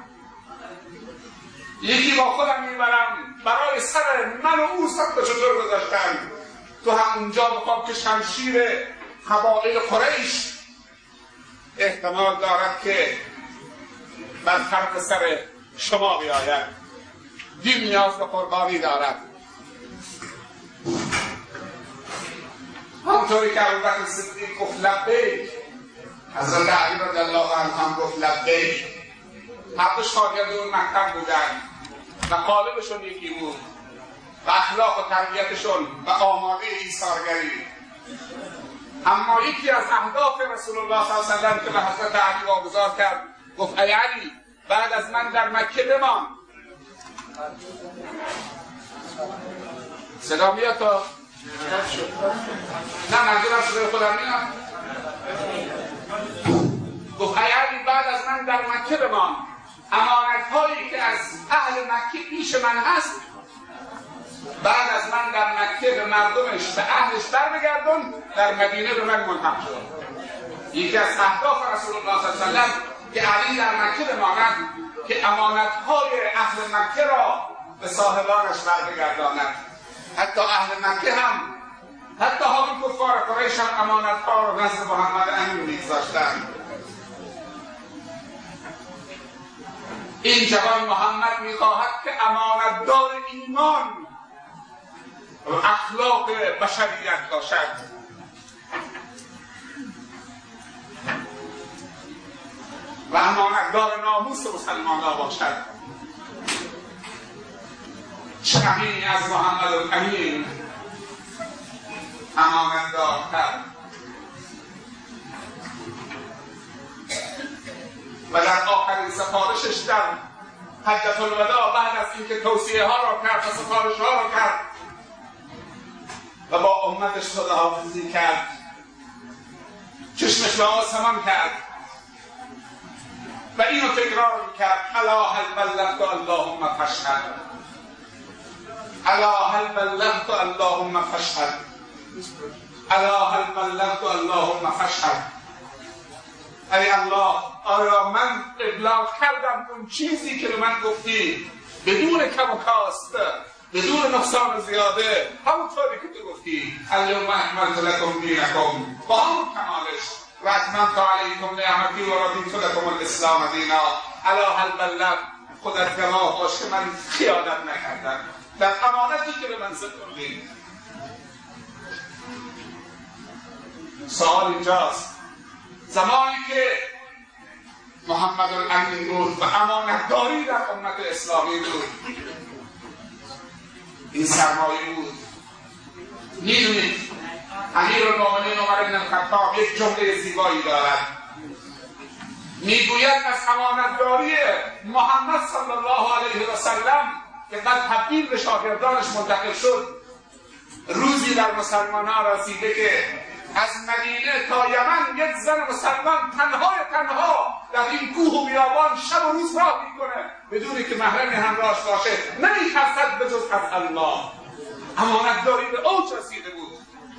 یکی با خودم میبرم برای سر من و او 100 تا شتر گذاشتن، تو همونجا بخواب که شمشیر قبایل قریش احتمال دارد که بر فرق سر شما بیاید، دین نیاز به قربانی دارد. همونطوری که ابوبکر صدیق گفت لبیک، حضرت علی رضی الله عنه هم گفت لبیک. هر دو شاگرد اون مکتب بودن و قالبشون یکی بود و اخلاق و تربیتشون و آماده ایثارگری. اما یکی از اهداف رسول الله صلی الله علیه و سلم که به حضرت علی واگذار کرد، گفت ای علی بعد از من در مکه بمان. صدا میاد تا؟ نه منظورم صدای خودم میاد. گفت ای علی بعد از من در مکه بمان، امانت هایی که از اهل مکه پیش من هست بعد از من در مکه به مردمش به اهلش برمیگردون، در مدینه به من ملحق شد. یکی از اهداف رسول الله صلی الله علیه و سلم که علی در مکه بماند که امانت های اهل مکه را به صاحبانش برمیگرداند. حتی اهل مکه هم، حتی همین کفار قریش هم امانت ها را نزد محمد امین میگذاشتند. این جوان محمد میخواهد که امانتدار ایمان و اخلاق بشریت باشد. و امانتدار ناموس مسلمان ها باشد. چه امینی از محمد الامین امانتدار کرد. و در آخرین سفارشش در حجة الوداع بعد از اینکه توصیه ها را کرد و سفارش ها را کرد و با امتش خداحافظی کرد، چشمش به آسمان کرد و اینو تکرار میکرد: الا هل بلغت اللهم فاشهد، الا هل بلغت اللهم فاشهد، الا هل بلغت اللهم فاشهد. ای الله، آیا من ابلاغ کردم اون چیزی که به من گفتی بدون کم و کاست، بدون نقصان زیاده، همونطوری که تو گفتی الیوم اکملت لکم دینکم، با همون کمالش، و اتممت علیکم نعمتی و رضیت لکم الاسلام دینا. الا هل بلغت، خودت گواه باش که من خیانت نکردم در امانتی که به من سپردی. سوال اینجاست، زمانی که محمد الامین بود و امانتداری در امت اسلامی بود، این سرمایه بود. میدونید امیرالمومنین عمر بن الخطاب یک جمله زیبایی دارد، میگوید از امانتداری محمد صلی الله علیه و سلم که بعد تبدیل به شاگردانش منتقل شد، روزی در مسلمانان رسیده که از مدینه تا یمن یک زن مسلمان تنها در این کوه و بیابان شب و روز راه میکنه بدونی که محرم همراهش باشه، نمیترسد به جز از الله. امانتداری به اوج رسیده بود.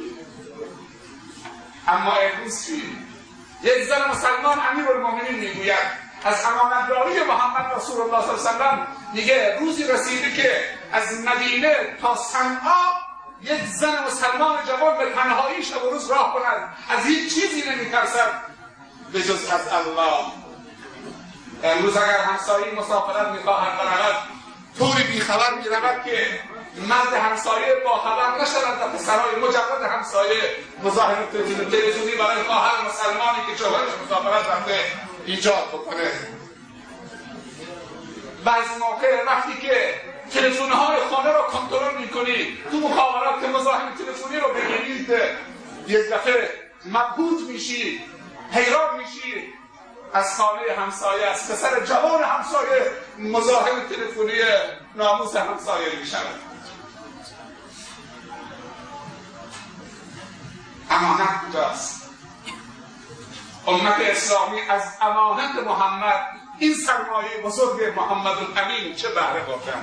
اما امروز چی؟ یک زن مسلمان امیرالمومنین میگوید از امانتداری محمد رسول الله صلی الله علیه و سلم، میگه روزی رسیده که از مدینه تا صنعا یک زن مسلمان جوان به تنهایی شب و روز راه کند، از هیچ چیزی نمیترسد به جز از الله. امروز اگر همسایه مسافرت میخواهد برود، طوری بیخبر میرود که مرد همسایه با خبر نشود و پسرهای مجرد همسایه مزاحم تلویزیونی برای خواهر مسلمانی که شوهرش مسافرت رفته ایجاد بکنه. بعضی موقع وقتی که تلفن‌های خانه رو کنترل می‌کنی، تو مخابرات که مزاحم تلفنی رو بگیرید، یک دفعه مبهوت میشی، حیران میشی از خانه همسایه، از پسر جوان همسایه مزاحم تلفنی ناموس همسایه می شود. امانت کجاست؟ امت اسلامی از امانت محمد، این سرمایه بزرگ محمد الامین چه بهره بردن؟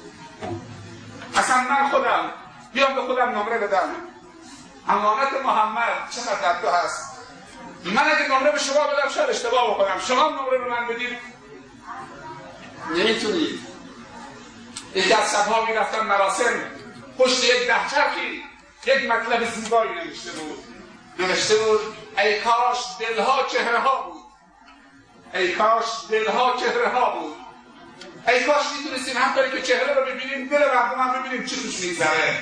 اصلا من خودم بیام به خودم نمره بدم، امانت محمد چقدر در تو هست؟ من اگه نمره به شما بدم شاید اشتباه بکنم، شما نمره به من بدید نمیتونید. یکی از شبها میرفتم مراسم، پشت یک دفترکی یک مطلب زیبایی نوشته بود ای کاش دلها چهره ها بود، ای کاش دلها چهره ها بود، ای کاش میتونستیم همطوری که چهره رو ببینیم دل مردم هم ببینیم چی توش میگذره.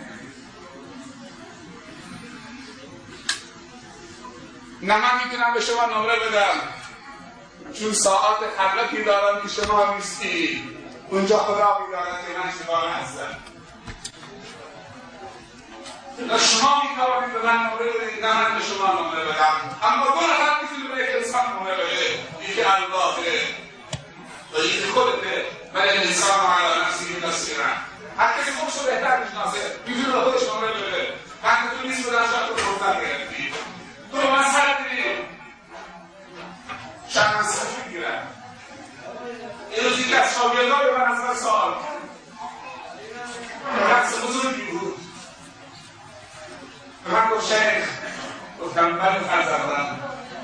نه من میتونم به شما نمره بدم چون ساعات خلوتی دارم که شما نیستی، اونجا خدا میدارد که من شما هستم. نه شما میتوانید به من نمره بدید، نه من به شما نمره بدم، اما دو نفر میتونید به یک انسان نمره بده، یکی اللهه و یکی خودته. من انسان و علی نفسی بصیرا، هر کسی خودش رو بهتر میشناسه میتونه به خودش نمره بده. وقتی تو نیست بدن شاید تو فرصت گرفتی، تو به من سر میدی شاید من سر میگیرم. این روز یکی از شاگردان به من از من سوال رقص بزرگی بود، من گفت شیخ، گفتم بله فرزندم،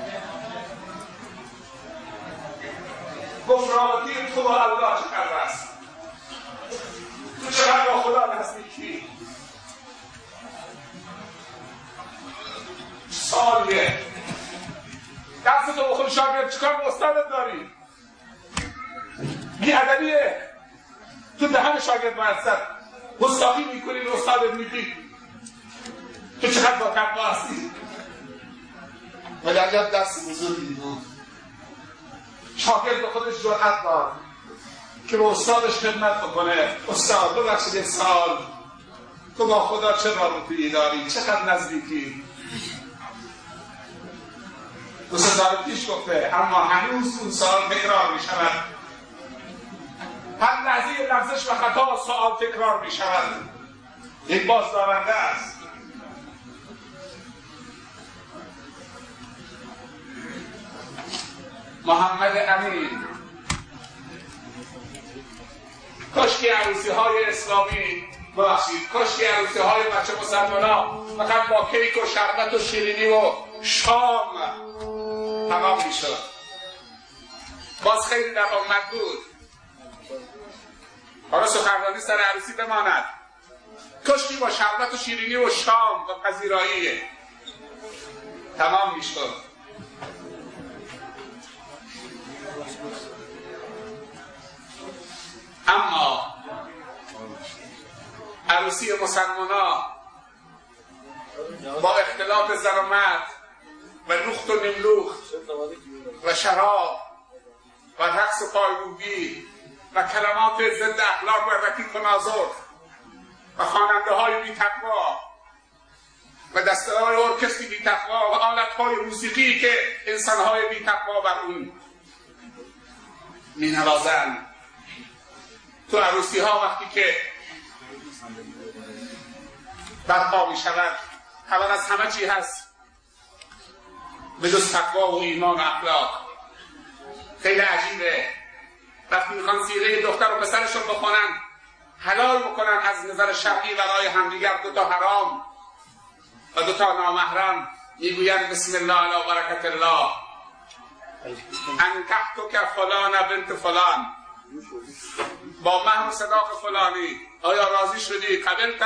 گفت رابطه تو با الله چقدر است؟ تو چقدر با خدا نزدیکی؟ سالیه درس تو بخون شاگرد چیکار با استادت داری؟ بی‌ادبیه. تو دهن شاگرد معصب گستاخی میکنی به استادت میگی تو چقدر با تقوا هستی. ولی اگر درس بزرگی بود شاگرد به خودش جرأت داد که به استادش خدمت بکنه. استاد ببخشید یک سال، تو با خدا چه رابطه‌ای داری؟ چقدر نزدیکی؟ 2 سال پیش گفته، اما هنوز اون سال تکرار می شود. هر لحظه لفظش و خطا سوال تکرار می شود. یک بازدارنده است. محمد امین کاشکی عروسی های اسلامی ببخشید کاشکی عروسی های بچه مسلمان ها فقط با کیک و شربت و شیرینی و شام تمام می شد. باز خیلی در امت بود حالا سخنرانی سر عروسی بماند. کاشکی با شربت و شیرینی و شام و پذیرایی تمام می شد. اما عروسی مسلمان ها با اختلاط زن و مرد و لخت و نملوخت و شراب و رقص و پایگویی و کلمات ضد اخلاق و رکیک و نازک و خواننده های بی تقوا و دسته های ارکستری بی تقوا و آلت های موسیقی که انسان های بی تقوا بر اون می نوازند. تو عروسی ها وقتی که برپا می شود خبر از همه چی هست به جز تقوا و ایمان و اخلاق. خیلی عجیبه وقتی میخوان سیره دختر و پسرشون بخونن حلال بکنن از نظر شرعی برای همدیگر 2 حرام و 2 نامحرم میگویند بسم الله علی برکت الله انکحتک فلان بنت فلان، با مهر و صداق فلانی آیا راضی شدی؟ قبلت؟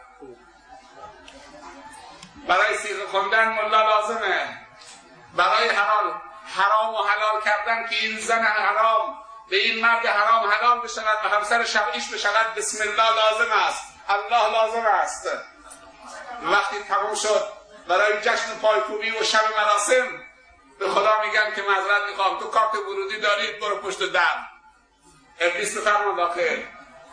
برای صیغه خوندن ملا لازمه، برای حرام و حلال کردن که این زن حرام به این مرد حرام حلال بشود و همسر شرعیش بشود بسم الله لازم است، الله لازم است. وقتی تمام شد برای جشن پایکوبی و شب مراسم به خدا میگن که معذرت میخوام تو کارت ورودی دارید برو پشت در. ابلیس بفرمان داخل.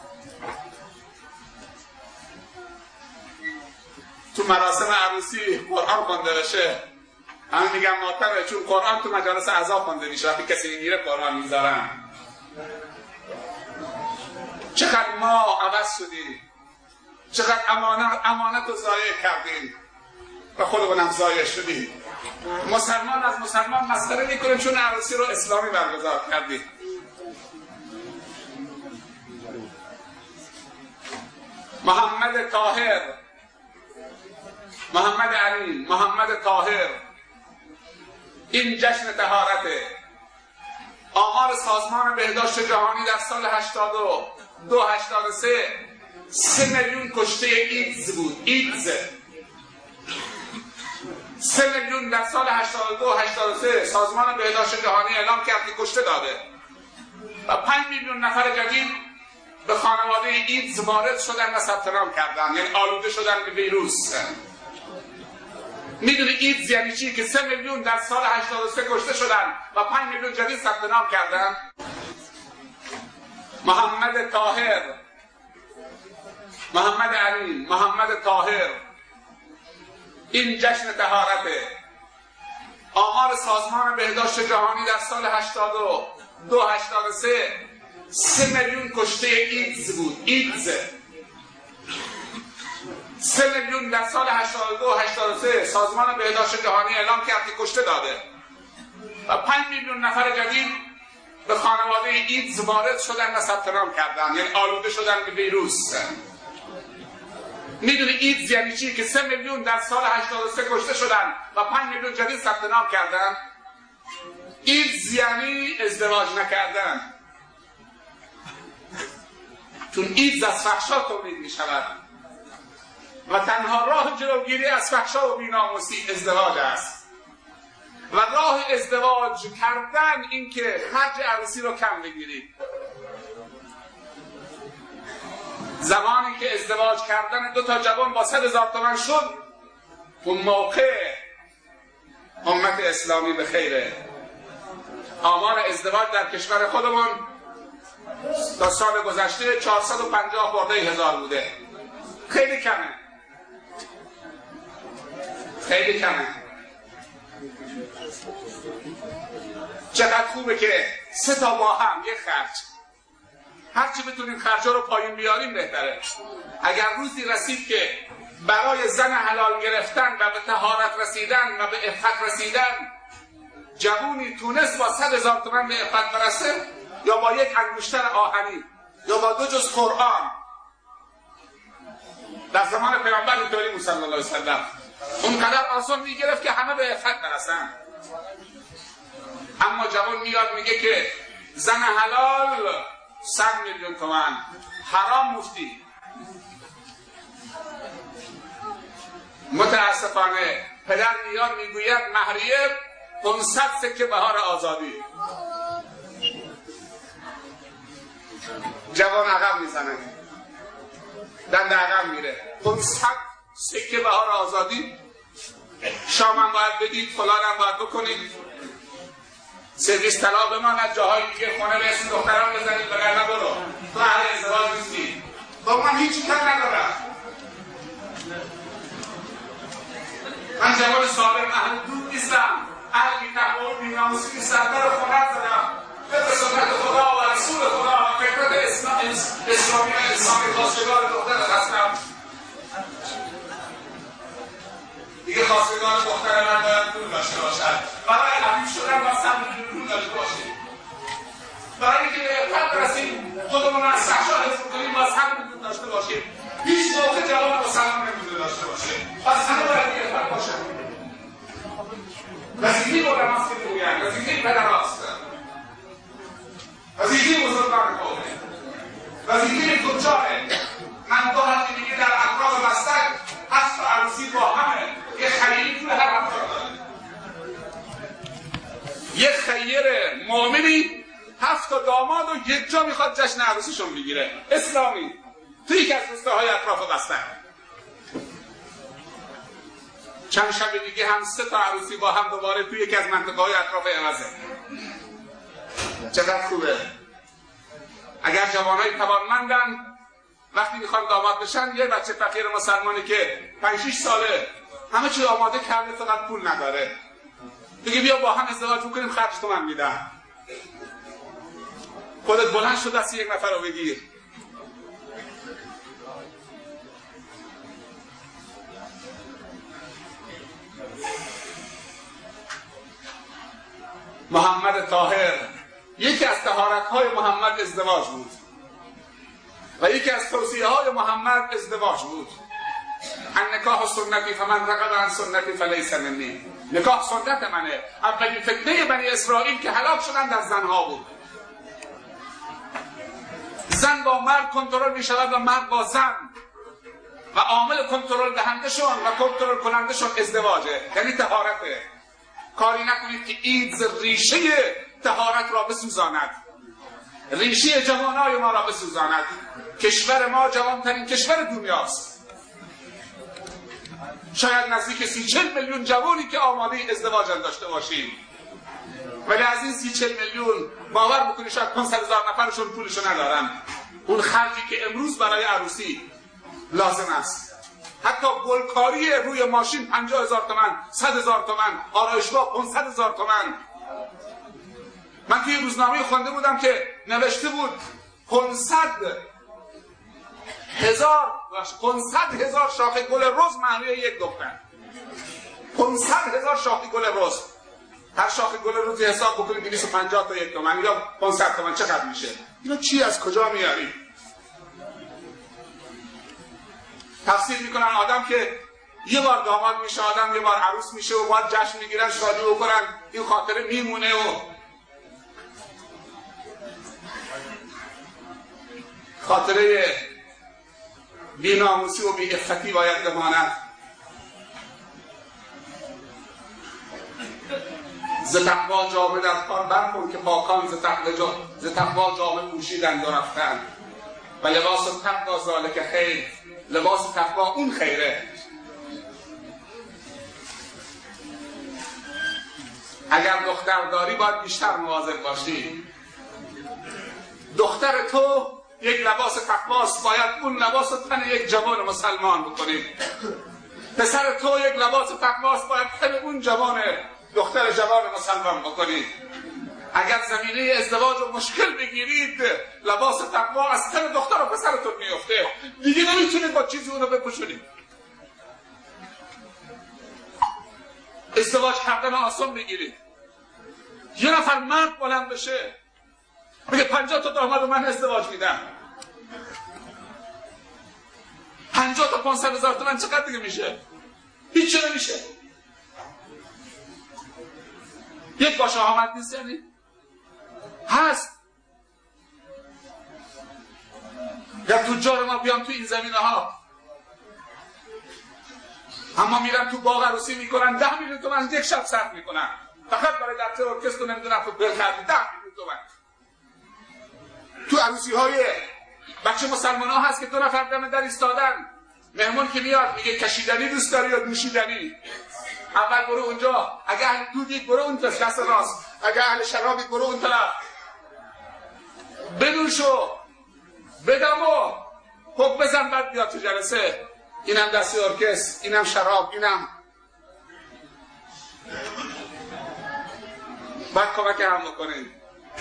تو مراسم عروسی قرآن خونده بشه همه میگن ماتره چون قرآن تو مجالس اعضا خونده میشه، وقتی کسی میگیره قرآن میذارن. چقدر ما عوض شدیم، چقدر امانت رو ضایع کردیم و خودمونم ضایع شدیم. مسلمان از مسلمان مسخره میکنه چون عروسی رو اسلامی برگزار کردیم. محمد طاهر، محمد علی، محمد طاهر، این جشن طهارته. آمار سازمان بهداشت جهانی در سال 82 83 3 میلیون کشته ایدز بود. ایدز 3 میلیون در سال 82 83 سازمان بهداشت جهانی اعلام کرد که کشته داده و 5 میلیون نفر جدید به خانواده ایدز وارد شدن و ثبت نام کردن، یعنی آلوده شدن به ویروس. میدونی ایدز یعنی چی؟ که 3 میلیون در سال 83 کشته شدن و 5 میلیون جدید ثبت نام کردن. محمد طاهر، محمد علی، محمد طاهر، این جشن طهارته. آمار سازمان بهداشت جهانی در سال 82 83 3 میلیون کشته ایدز بود. ایدز 3 میلیون در سال 82 83 سازمان بهداشت جهانی اعلام کرد که کشته داده و 5 میلیون نفر جدید به خانواده ایدز وارد شدن و ثبت نام کردن، یعنی آلوده شدن به ویروس. میدونی ایدز یعنی چی؟ که 3 میلیون در سال 83 کشته شدن و 5 میلیون جدید ثبت نام کردن. ایدز یعنی ازدواج نکردن، چون ایدز از فحشا تولید می شود و تنها راه جلوگیری از فحشا و بی‌ناموسی ازدواج است و راه ازدواج کردن این که خرج عروسی رو کم بگیرید. زمانی که ازدواج کردن 2 تا جوان با 100,000 تومان شد، اون موقع امت اسلامی به خیره. آمار ازدواج در کشور خودمون تا سال گذشته 450 خورده هزار بوده. خیلی کمه، خیلی کمه. چقدر خوبه که 3 تا با هم یک خرج، هرچی بتونیم خرجا رو پایین بیاریم بهتره. اگر روزی رسید که برای زن حلال گرفتن و به طهارت رسیدن و به عفت رسیدن جوونی تونست با 100,000 تومان به عفت برسه، یا با یک انگشتر آهنی یا با 2 جز قرآن، در زمان پیامبر اینطوری صلی الله علیه وسلم اونقدر آسان میگرفت که همه به عفت برسن. اما جوان میاد میگه که زن حلال 100 میلیون تومان، حرام مفتی. متاسفانه پدر میاد میگوید مهریه 500 سکه بهار آزادی. جوان عقب میزنه، دنده عقب میره. 500 سکه بهار آزادی، شامم باید بدید، فلانم باید بکنید، سرویس طلا بماند، جاهایی که خونه به اسم دختران بزنید، وگرنه برو تو اهل ازدواج نیستی. با من هیچی کار ندارم. من جوان صابر اهل دود نیستم، اهل بی‌تقوا و بی‌ناموسی نیستم. در خونت زدم به سنت خدا و رسول خدا و فکرت اسلامی و انسانی خواستگار دختر هستم. دیگه خواستگار دختر من باید پول داشته باشد. برای حبیب شدن باید 100 میلیون پول داشته باشید. برای اینکه به عفت برسیم خودمون از فحشا حفظ کنیم باید 100 میلیون داشته باشیم. هیچ موقع جواب مسلمان نمیتونه داشته باشه. پس همه باید به عفت باشه. وظیفه علماست که میگویند، وظیفه پدراست، وظیفه بزرگان قومه، وظیفه تجاره. من 2 هفته دیگه در اطراف بستر هست و عروسی با همه یه خیری پول هر هفته داره. یه خیر مؤمنی 7 تا داماد و یک جا میخواد جشن عروسیشون بگیره، اسلامی، توی یک از روستاهای اطراف بستر. چند شب دیگه هم 3 تا عروسی با هم دوباره توی یکی از منطقه‌های اطراف عوضه. چقدر خوبه. اگر جوانای توانمندن وقتی میخوان داماد بشن، یه بچه فقیر مسلمانی که 5-6 ساله همه چی آماده کرده فقط پول نداره، دیگه بیا با هم ازدواج میکنیم، خرج تو من میدم. خودت بلند شد دست یک نفر رو بگیر، محمد طاهر، یکی از طهارت‌های محمد ازدواج بود و یکی از توصیه‌های محمد ازدواج بود. النکاح سنتی فمن رغب عن سنتی فلیس منی. نکاح سنت منه. اولین فتنه بنی اسرائیل که هلاک شدن در زنها بود. زن با مرد کنترل می شود و مرد با زن، و عامل کنترل دهندشون و کنترل کنندشون ازدواجه، یعنی طهارته. کاری نکنید که ایدز ریشه طهارت را بسوزاند، ریشه جوانای ما را بسوزاند. کشور ما جوانترین کشور دنیاست. شاید نزدیک 30-40 میلیون جوانی که آماده ازدواج داشته باشیم، ولی از این 30-40 میلیون باور بکنید شاید 500,000 نفرشون پولشو ندارن. اون خرجی که امروز برای عروسی لازم است، حتی گلکاری روی ماشین 50,000 تومان، 100,000 تومان، آرایشگاه 500,000 تومان. من توی روزنامه خوانده بودم که نوشته بود 500,000 شاخ گل رز معنی یک دختر. 500,000 شاخ گل رز. هر شاخ گل رز حساب بکنید 250 تا 1 تومن یا 500 تومن چقدر میشه؟ اینا چی از کجا میاری؟ تفسیر میکنن آدم که یه بار داماد میشه، آدم یه بار عروس میشه و باید جشن میگیرن، شادی بکنن، این خاطره میمونه و خاطره بی‌ناموسی و بی‌عفتی باید بماند. ز تقوا جامه در کار برکن که پاکان ز تقوا جامه پوشیدند و رفتند و لباس تقوا ذالک خیر. لباس تقوا اون خیره. اگر دختر داری باید بیشتر مواظب باشی. دختر تو یک لباس تقواست، باید اون لباس تن یک جوان مسلمان بکنی. پسر تو یک لباس تقواست، باید تن اون دختر جوان مسلمان بکنی. اگر زمینه ازدواج رو مشکل بگیرید، لباس تقوا از تن دختر و پسرتون میفته، دیگه نمیتونید با چیزی اونو بپوشونید. ازدواج کردن آسان بگیرید. یه نفر مرد بلند بشه بگه 50 تا داماد من ازدواج میدم، 50 تا 500,000 تومان چقدر دیگه میشه؟ هیچ چه نمیشه. یک باشه آمد نیست، یعنی هست. یا تجار ما بیان تو این زمینه ها، اما میرن تو باغ عروسی میکنن 10 میلیون تومان یک شب صرف میکنن فقط برای دفتر ارکستر، نمیدونم تو بل خرید 10 میلیون تومان. تو عروسی های بچه مسلمان ها هست که 2 نفر دم در ایستادن، مهمون که میاد میگه کشیدنی دوست داری یا دوشیدنی؟ اول برو اونجا، اگه اهل دودید برو اون طرف دست راست، اگه اهل شرابید برو اون طرف، بدوشو بدمو حق بزن، بعد بیاد تو جلسه. اینم دست ارکستر، اینم شراب، اینم باید کمک هم بکنید.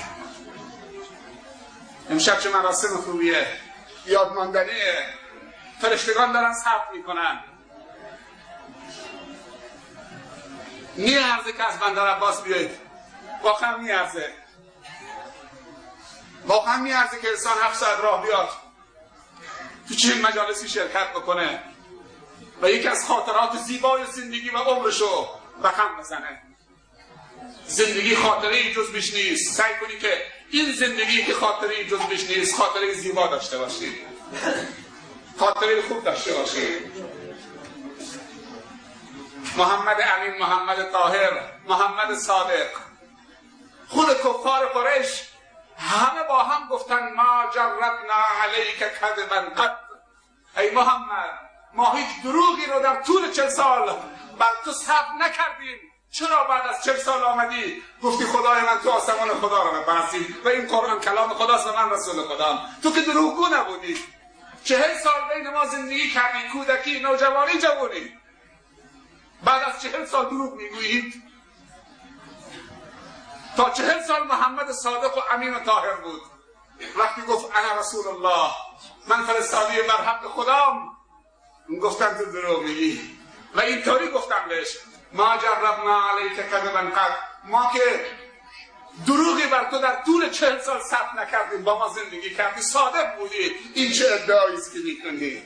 امشب چه مراسم خوبیه، یادماندنیه، فرشتگان دارن ثبت میکنن. میارزه که از بندر عباس بیایید، واقعا میارزه، واقعا میارزه که انسان 7 ساعت راه بیاد تو چنین مجالسی شرکت بکنه و یکی از خاطرات زیبای زندگی و عمرشو رقم بزنه. زندگی خاطره جز بیش نیست. سعی کنی که این زندگی که خاطره جز بیش نیست، خاطره زیبا داشته باشی، خاطره خوب داشته باشی. محمد امین، محمد طاهر، محمد صادق، خود کفار قریش همه با هم گفتن ما جربنا علیک کذبا قط. ای محمد، ما هیچ دروغی رو در طول 40 سال بر تو ثبت نکردیم. چرا بعد از 40 سال آمدی گفتی خدای من تو آسمان خدا رو بپرسید و این قرآن کلام خداست و من رسول خدام؟ تو که دروغگو نبودی. 40 سال بین ما زندگی کردی، کودکی، نوجوانی، جوانی، بعد از 40 سال دروغ میگویید؟ تا 40 سال محمد صادق و امین و طاهر بود. وقتی گفت انا رسول الله، من فرستاده بر حق خدام، گفتن تو دروغ میگی. و اینطوری گفتم بهش ما جربنا علیک کذبا قط، ما که دروغی بر تو در طول 40 سال ثبت نکردیم، با ما زندگی کردی، صادق بودی. این چه ادعاییست که میکنی؟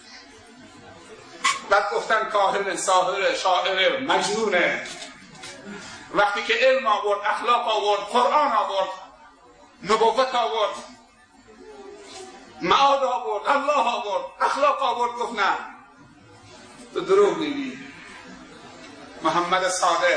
بعد گفتن کاهن، ساحر، شاعر، مجنونه. وقتی که علم آورد، اخلاق آورد، قرآن آورد، نبوت آورد، معاد آورد، الله آورد، اخلاق آورد، گفت نه، تو دروغ میگی. محمد صادق.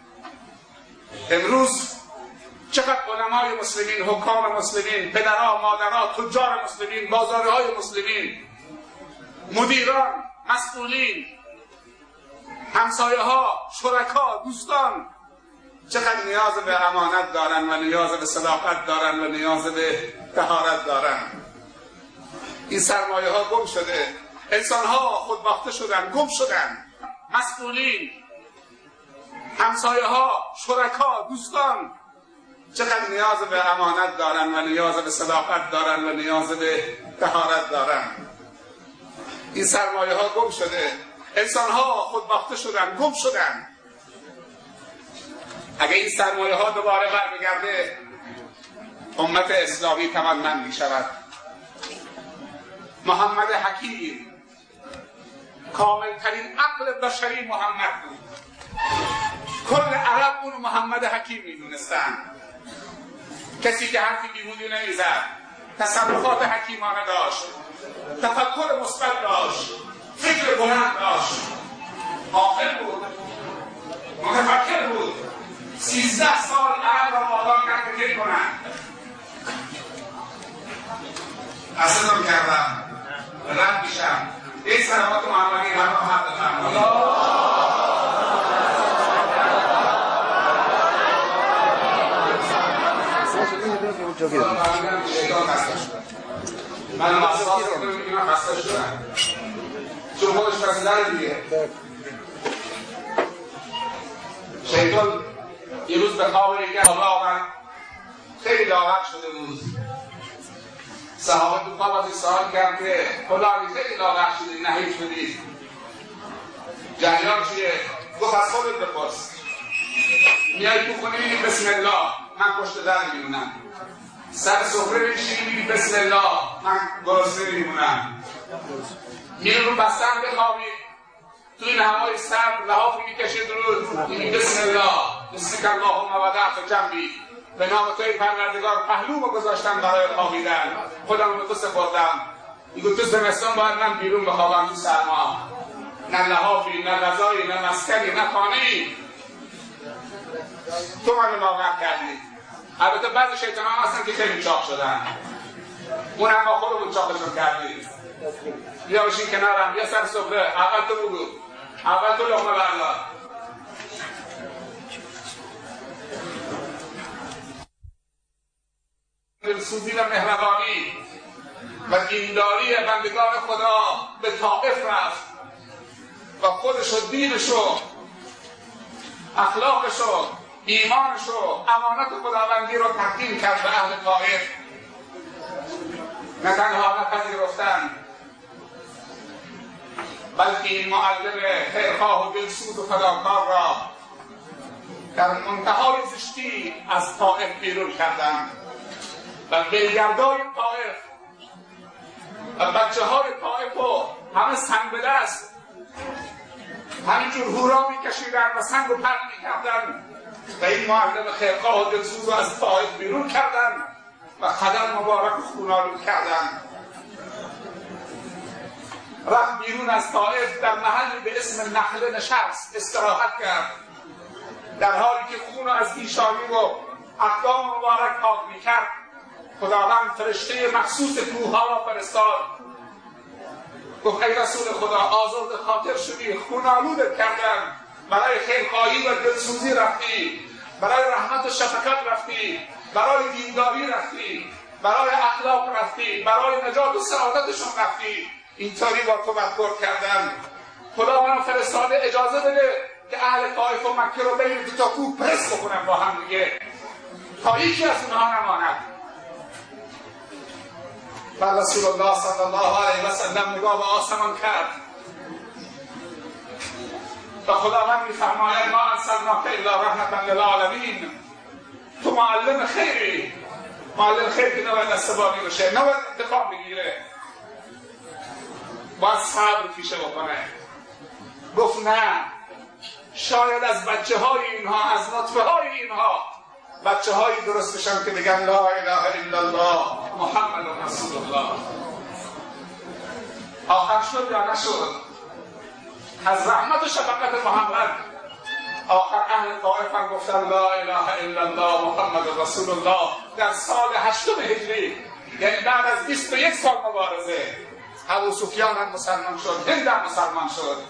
امروز چقدر علمای مسلمین، حکام مسلمین، پدرها، مادرها، تجار مسلمین، بازارهای مسلمین، مدیران، مسئولین، همسایه ها، شرکا، دوستان چقدر نیاز به امانت دارن و نیاز به صداقت دارن و نیاز به طهارت دارن. این سرمایه ها گم شده، انسان ها خودباخته شدن، گم شدن. مسئولین، همسایه ها، شرکا، دوستان چقدر نیاز به امانت دارن و نیاز به صداقت دارن و نیاز به طهارت دارن. این سرمایه ها گم شده، انسان ها خودباخته شدن، گم شدن. اگه این سرمایه ها دوباره برمیگرده، امت اسلامی توانمند می شود. محمد حکیم کاملترین عقل بشری محمد بود. کل عرب اونو محمد حکیم می دونستن. کسی که حرفی بیهودی نمیزد، تصرفات حکیمانه داشت، تفکر مثبت داشت، فکر بلند داشت، عاقل بود، متفکر بود. 13 سال عرب را آدم کرد فکر کنند. اصلا کردم رد میشم. این سلامات محمدی همه حد فرمایید. من محصاص کنم خسته شدم چون خودش پسیدن دیگه. شیطان یه روز به خواب یکی صحابه آمد، خیلی لاغر شده بود. صحابه تو خواب ازش سوال کرد که فلانی خیلی لاغر شدی، نحیف شدی، جریان چیه؟ گفت از خودت بپرس. میای تو خونه میگی بسم الله، من پشت در میمونم. سر سفره میشینی میگی بسم الله، من گرسنه میمونم. میری رو بستن بخوابی، تو این هوای سرد لحافی میکشه درود، میگی بسم الله، بسمک اللهم ودعت جنبی، به نام توی پروردگار پهلومو گذاشتم برای خوابیدن، خودم رو تو سپردم. میگو تو زمستان باید من بیرون بخوابم تو سرما، نه لحافی، نه غذایی، نه مسکنی، نه خانه‌ای. تو منو لاغر کردی. البته بعضی شیطان ها هستن که خیلی چاق شدن، اون هم ما خودمون چاقشون کردیم. بیا بشین کنارم، بیا سر سفره، اول تو بگو، اول تو لقمه بردار. دلسوزی و مهربانی و دینداری بندگان خدا به طائف رفت و خودش و دینش و اخلاقش و ایمانش و امانت خداوندی رو تقدیم کرد به اهل طائف. نه تنها نپذیرفتن، بلکه این معلم خیرخواه و دلسوز و فداکار را در منتهای زشتی از طائف بیرون کردند و بلگردای طائف و بچه های طائف رو همه سنگ به دست همینجور هورا میکشیدن و سنگ و پرد میکردن و این معلم خیرخواه و دلسوز رو از طائف بیرون کردن و خدر مبارک و خونالود کردن. رفت بیرون از طائف، در محلی به اسم نخله نشست، استراحت کرد، در حالی که خون از ایشانی و اقدام مبارک پاک میکرد. خداوند فرشته مخصوص کوه‌ها را فرستاد، گفت ای رسول خدا، آزرد خاطر شدی، خونالودت کردن، برای خیرخواهی و دلسوزی رفتی، برای رحمت و شفقت رفتی، برای دینداری رفتی، برای اخلاق رفتی، برای نجات و سعادتشون رفتی، اینطوری با تو بدگرد کردن. خدا منو فرستاده اجازه بده که اهل طائف و مکه رو بین دو تا کوه پرس بکنم با هم دیگه تا یکی از اونها نماند. و رسول الله صلی الله علیه و سلم نگاه به آسمان کرد و خداوند می‌فرماید ما ارسلناک الا رحمة للعالمین. تو معلم خیری، معلم خیر که نباید دستبانی باشه، نباید انتقام بگیره، باید صبر پیشه بکنه. گفت نه، شاید از بچه های اینها، از نطفه های اینها بچه هایی درست بشن که بگن لا اله الا الله محمد رسول الله. آخر شد یا نشد؟ از رحمت و شفقت محمد آخر اهل طائف هم گفتن لا اله الا الله محمد رسول الله در سال 8 هجری، یعنی بعد از 21 سال مبارزه. ابو سفیان هم مسلمان شد، هند هم مسلمان شد.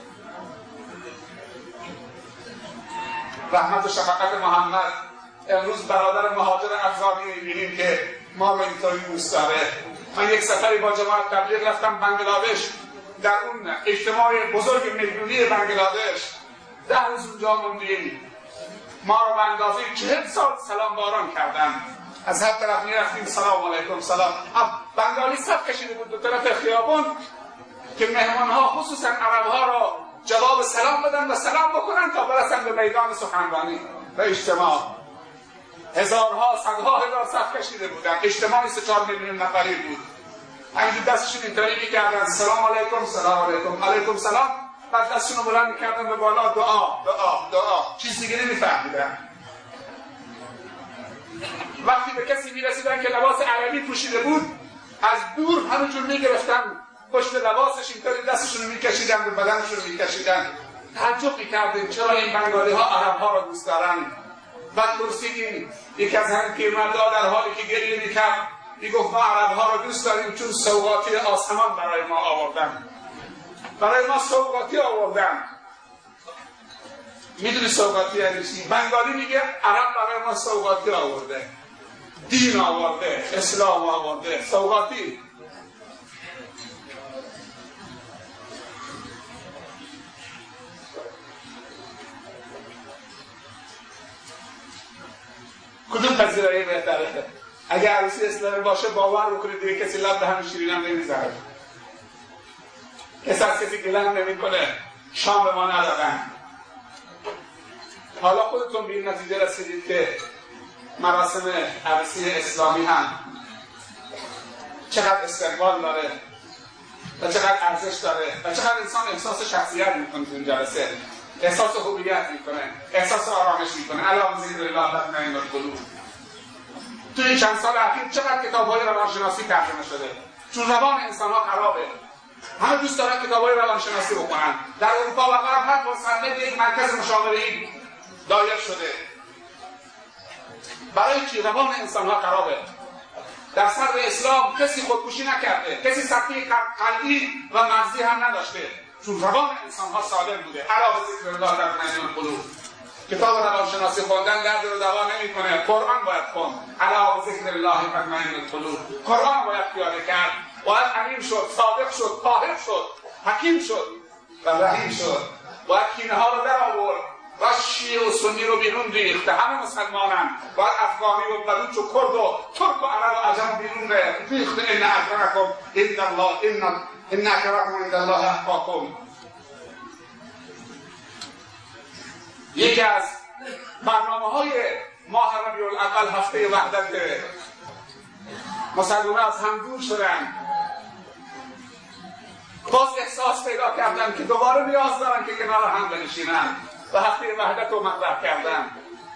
رحمت و شفقت محمد. امروز برادر مهاجر افغانی می‌بینیم که ما رو اینطوری دوست داره. من یک سفری با جماعت تبلیغ رفتم بنگلادش، در اون اجتماع بزرگ میلیونی بنگلادش 10 روز اونجا موندیم. ما رو به اندازه 40 سال سلام باران کردن. از هر طرف میرفتیم سلام علیکم سلام. بنگالی صف کشیده بود دو طرف خیابون که مهمانها خصوصا عربها را جواب سلام بدن و سلام بکنن تا برسن به میدان سخنرانی و اجتماع. هزارها، صدها هزار صف کشیده بودن. اجتماعی 3-4 میلیون نفری بود. همینجور دستشون اینطوری میکردن سلام علیکم سلام علیکم علیکم سلام، بعد دستشون رو بلند میکردن به بالا دعا دعا دعا، چیز دیگه نمیفهمیدن. وقتی به کسی میرسیدن که لباس عربی پوشیده بود، از دور همینجور میگرفتن پشت لباسش اینطوری دستشون رو میکشیدن به بدنشون رو میکشیدن. تعجب میکردیم چرا این بنگالی ها عرب ها رو دوست دارن. بعد پرسیدیم یکی از همین پیرمردا در حالی که گریه میکرد میگفت ما عرب ها رو دوست داریم چون سوغاتی آسمان برای ما آوردن، برای ما سوغاتی آوردن. میدونی سوغاتی یعنی چی؟ بنگالی میگه عرب برای ما سوغاتی آورده، دین آورده، اسلام آورده. سوغاتی کدوم پذیرایی بهتره؟ اگه عروسی اسلامی باشه باور بکنید دیگه کسی لب به همین شیرین هم نمیزنه، کسی از کسی گله هم نمیکنه، شام به ما ندادن. حالا خودتون به این نتیجه رسیدید که مراسم عروسی اسلامی هم چقدر استقبال داره و چقدر ارزش داره و چقدر انسان احساس شخصیت میکنه تو این جلسه، احساس هویت میکنه، احساس آرامش میکنه. علاوه ذکر الله تطمئن القلوب. تو این چند سال اخیر چقدر کتاب‌های روانشناسی ترجمه شده، چون روان انسان‌ها خرابه. همه دوست دارن کتاب‌های روانشناسی بخونن. در اروپا و غرب هر مصنف یک مرکز مشاوره‌ای دایر شده. برای چی؟ روان انسان‌ها خرابه. در صدر اسلام کسی خودکشی نکرده، کسی سکته قلبی و مغزی هم نداشته، چون روان انسان‌ها سالم بوده. علاوه ذکر الله تطمئن القلوب. کتاب روانشناسی خوندن درد رو دوا نمی‌کنه، قرآن باید خوند. علاوه ذکر الله تطمئن القلوب. قرآن باید پیاده کرد، باید امین شد، صادق شد، طاهر شد، حکیم شد و رحیم شد. باید کینه‌ها رو در آورد و شیعه و سنی رو بیرون ریخت. همه مسلمانان باید افغانی و بلوچ و کرد و ترک و عرب و عجم بیرون ریخت. ان اکرمکم عند الله ان اکرمکم عند الله اتقاکم. یکی از برنامه‌های ماه ربیع الاول هفته وحدت مسلمان‌ها از هم دور شدن، باز احساس پیدا کردن که دوباره نیاز دارن که کنار هم بنشینن و هفته وحدت رو مطرح کردن.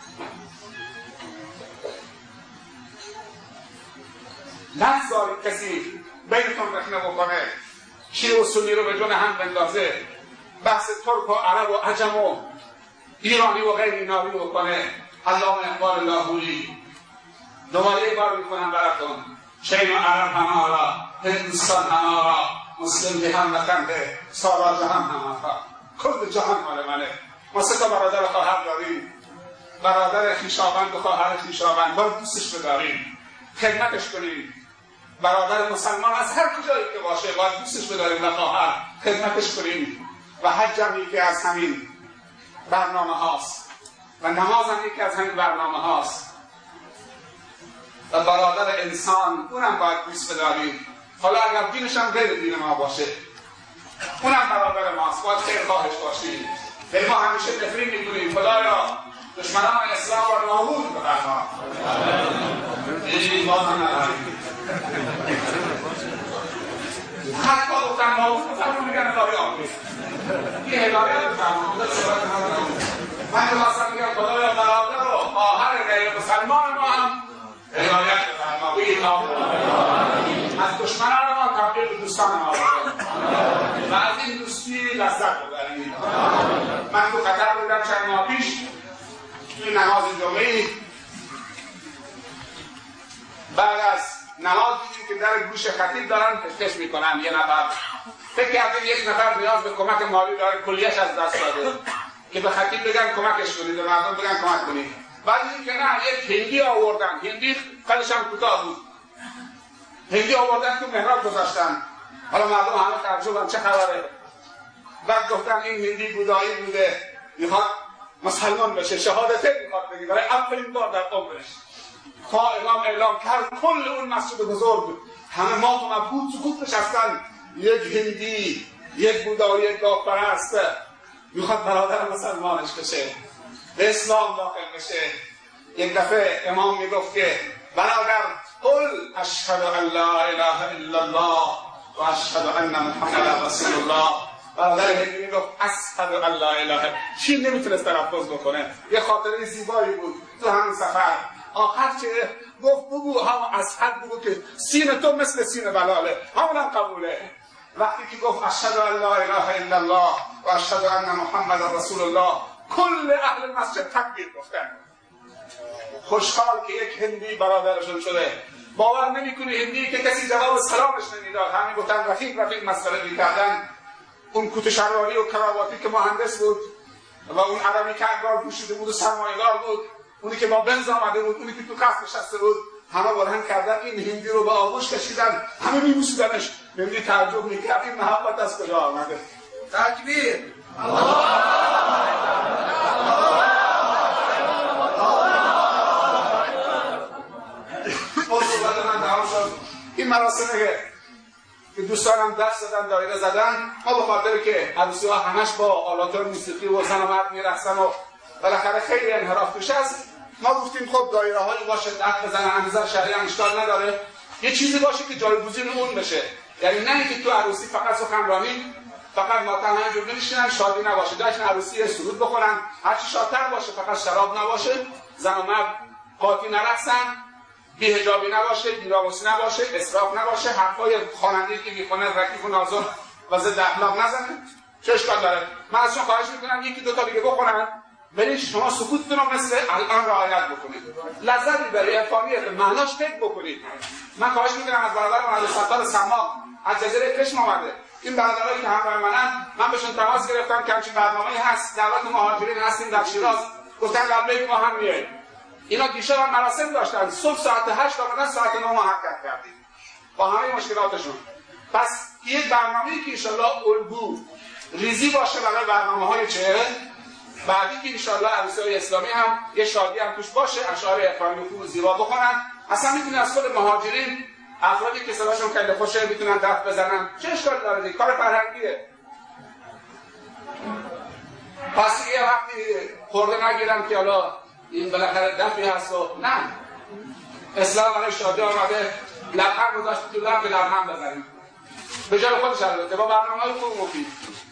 نذارید کسی بینتون رخنه بکنه، شیعه و سنی رو به جون هم بندازه، بحث ترک و عرب و عجم و ایرانی و غیر ایرانی بکنه. علامه اقبال لاهوری دوباره یک بار میکنم براتون: چین و عرب هم آرا، هندوستان هم آرا، مسلم به هم وطنده، سارا جهان هم آرا، کل جهان مال منه. ما 3 تا برادر خواهر داریم، برادر خویشاوند و خواهر خویشاوند، باید دوستش بداریم، خدمتش کنیم. برادر مسلمان از هر کجایی که باشه باید دوستش بداریم و خواهر خدمتش کنیم. و حج هم یکی از همین برنامه هاست و نماز هم یکی از همین برنامه هاست. و برادر انسان اونم باید دوست بداریم، حالا اگر دینش هم غیر دین ما باشه اونم برادر ماست، باید خیر خواهش باشیم. به ما همیشه نفرین میکنیم خدایا دشمنان اسلام را نابود بفرما. این باز هم نداریم. حتی گفتن نابود بفرما میگن اداره آموز. این هدایت بفرما. من که خواستم میگم خدایا برادر و خواهر غیر مسلمان ما هم هدایت بفرما. بگید آمین. از دشمنان ما تبدیل به دوستان ما بکنید و از این دوستی لذت ببرید. من تو خطر بودم چند ماه پیش توی نماز جمعه‌ای بعد از نماز دیدیم که در گوش خطیب دارن تفتیش میکنن. یه نفر فکر کردیم یک نفر نیاز به کمک مالی داره، کلیه‌اش از دست داده که به خطیب بگن کمکش کنید، به مردم بگن کمک کنید. بعد دیدیم که نه، یک هندی آوردن، هندی قدش هم کوتاه بود، هندی آوردن تو محراب گذاشتن. حالا مردم همه تعجبن چه خبره؟ بعد گفتن این هندی بودایی بوده، میخواد مسلمان بشه، شهادته میخواد بگی برای اولین بار در عمرش. تا امام اعلام کرد کل اون مسجد بزرگ همه ما تو مبهوت سکوت نشستن. یک هندی، یک بودا، یک گاو پرست میخواد برادر مسلمانش بشه، به اسلام داخل بشه. یک دفعه امام میگفت که برادر قل اشهد ان لا اله الا الله و اشهد ان محمد رسول الله. برادر هندی میگفت اشهد ان لا اله. چی نمیتونست تلفظ بکنه. یه خاطره زیبایی بود تو همین سفر. آخر چه گفت بگو هم از حد بگو که سین تو مثل سین بلاله، همونم قبوله. وقتی که گفت اشهد ان لا اله الا الله و اشهد ان محمد رسول الله، کل اهل مسجد تکبیر گفتن. خوشحال که یک هندی برادرشون شده. باور نمیکنی هندی که کسی جواب سلامش نمیداد، همین گفتن رفیق مسئله میکردن. اون کت شلواری و کراواتی که مهندس بود و اون عربی که انگار پوشیده بود و سرمایه‌دار بود، اونی که با بنز آمده بود، اونی که تو قصر نشسته بود، همه بلند کردن این هندی رو به آغوش کشیدن، همه میبوسیدنش. هندی تعجب میکرد این محبت از کجا آمده. تکبیر! این مراسمه که دوستانم دست دادن، دایره زدن، ما به خاطر که عروسی ها همش با آلات موسیقی و زن و مرد میرقصن و بالاخره خیلی انحراف توش است، ما گفتیم خب دایره هایی باشه دست بزنن، انظر شرعی هم اشکال نداره، یه چیزی باشه که جایگزین اون بشه. یعنی نه اینکه تو عروسی فقط سخنرانی، فقط ماتم همینجور بنشینن، شادی نباشه، جشن عروسی سرود بخورن، هرچی شادتر باشه، فقط شراب نباشه، زن و مرد قاطی نرقصن، بی‌حجابی نباشه، بی‌ناموسی نباشه، اسراف نباشه، حرفای خواننده که میخونه رکیک و نازل و ضد اخلاق نزنه. چه اشکال داره؟ من از شما خواهش میکنم یکی دو تا دیگه بخونن، ولی شما سکوتتون رو مثل الان رعایت بکنید. لذت میبره، عرفانیت، معناش فکر بکنید. من خواهش میکنم از برادرم عبدالستار سماع از جزیره کشم آمده. این برادرایی که همراه من بهشون تماس گرفتم که همچین برنامه‌ای هست، دعوت مهاجرین هستیم در شیراز. گفتن قبل ما هم میاییم. اینا دیشب هم مراسم داشتن، صبح ساعت 8 آمدن، ساعت 9 ما حرکت کردیم با همه مشکلاتشون. پس یک برنامه‌ای که انشالله الگو ریزی باشه برای برنامه‌های چهره بعدی، که انشالله عروسی‌های اسلامی هم یه شادی هم توش باشه، اشعار عرفانی خوب و زیبا بخونن. اصلا میتونن از خود مهاجرین، افرادی که صداشون خیلی خوشه، میتونن دف بزنن. چه اشکالی داره دیگه؟ کار فرهنگیه. پس یه وقتی خورده نگیرن که حالا این بالاخره دفعی هست و نه، اسلام برای شادی آمده، لبخند گذاشت تو لب به لبخند بزنیم به جای خودش. البته با برنامه‌های خوب مفید.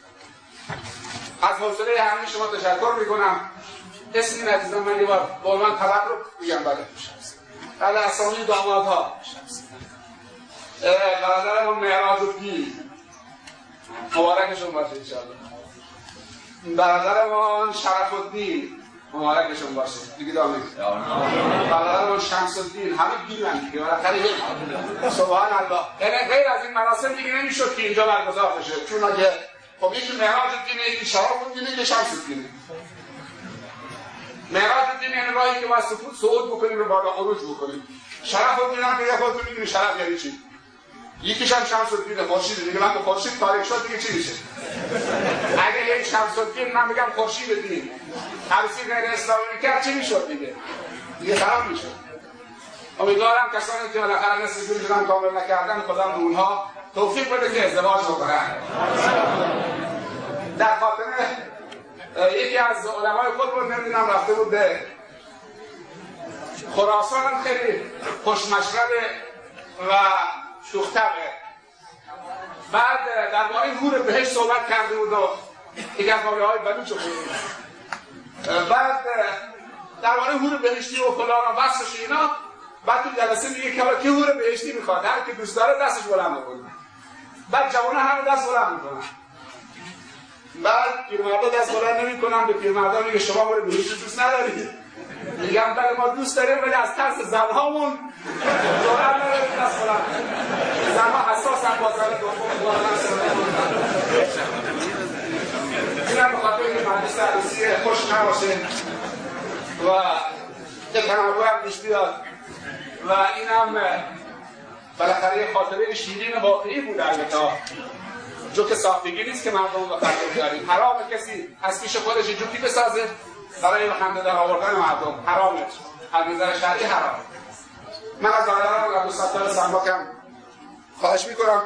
از حوصله همه شما تشکر میکنم. اسم این عزیزان من یه بار با عنوان طبق رو بگم بعد اسامی دامادها. برادرم معراج الدین مبارکشون باشه انشاءالله. برادرم شرف الدین مبارکشون باشه دیگه. دامید برادرم شمس الدین، همه گیرن دیگه بالاخره. سبحان الله. یعنی غیر از این مراسم دیگه نمیشد که اینجا برگزار بشه، چون اگه خب یکی معراج الدینه، یکی شرف الدینه، یکی شمس الدینه. معراج الدین یعنی راهی که باید صعود بکنیم و بالا عروج بکنیم. شرف الدین هم که یه خودتون میدونی شرف یعنی چی. یکیش هم شمس الدین خورشید دیگه. من به خورشید تاریک شد دیگه چی میشه؟ اگه یک شمس الدین من بگم خورشید دین عروسی غیر اسلامی میکرد چی میشد دیگه؟ دیگه خراب میشد. امیدوارم کسانی که بالاخره نصف زندگیشون کامل نکردن خدا به اونها توفیق بده که ازدواج بکنن. در خاطر یکی از علمای خودمون نمیدونم رفته بود به خراسان، هم خیلی خوشمشربه و شوخ‌طبعه. بعد درباره حور بهشت صحبت کرده بود و یکی از ماویه‌های بلوچ بود. بعد درباره حور بهشتی و فلان و وصفش اینا، بعد تو جلسه میگه که حور بهشتی میخواد، هر کی دوست داره دستش بلند بکنه. بعد جوان‌ها همه دست بلند میکنن. بعد پیرمردا دست بلند نمیکنن، به پیرمردا میگه شما حور بهشتی دوست ندارید؟ میگم بله ما دوست داریم ولی از ترس زنهامون جرأت نداریم دست بلند. زنها حساسن با زن دوم. اینم بخاطر اینکه مجلس عروسی خوش نباشه و یک تنوع هم پیش بیاد و اینم بالاخره خاطره شیرین واقعی بود. البته جوک ساختگی نیست که مردم رو خنده داریم. حرامه کسی از پیش خودش جوکی بسازه برای خنده در آوردن مردم. حرامه، از نظر شرعی حرام. من از برادران عبدالستار سنباکم خواهش میکنم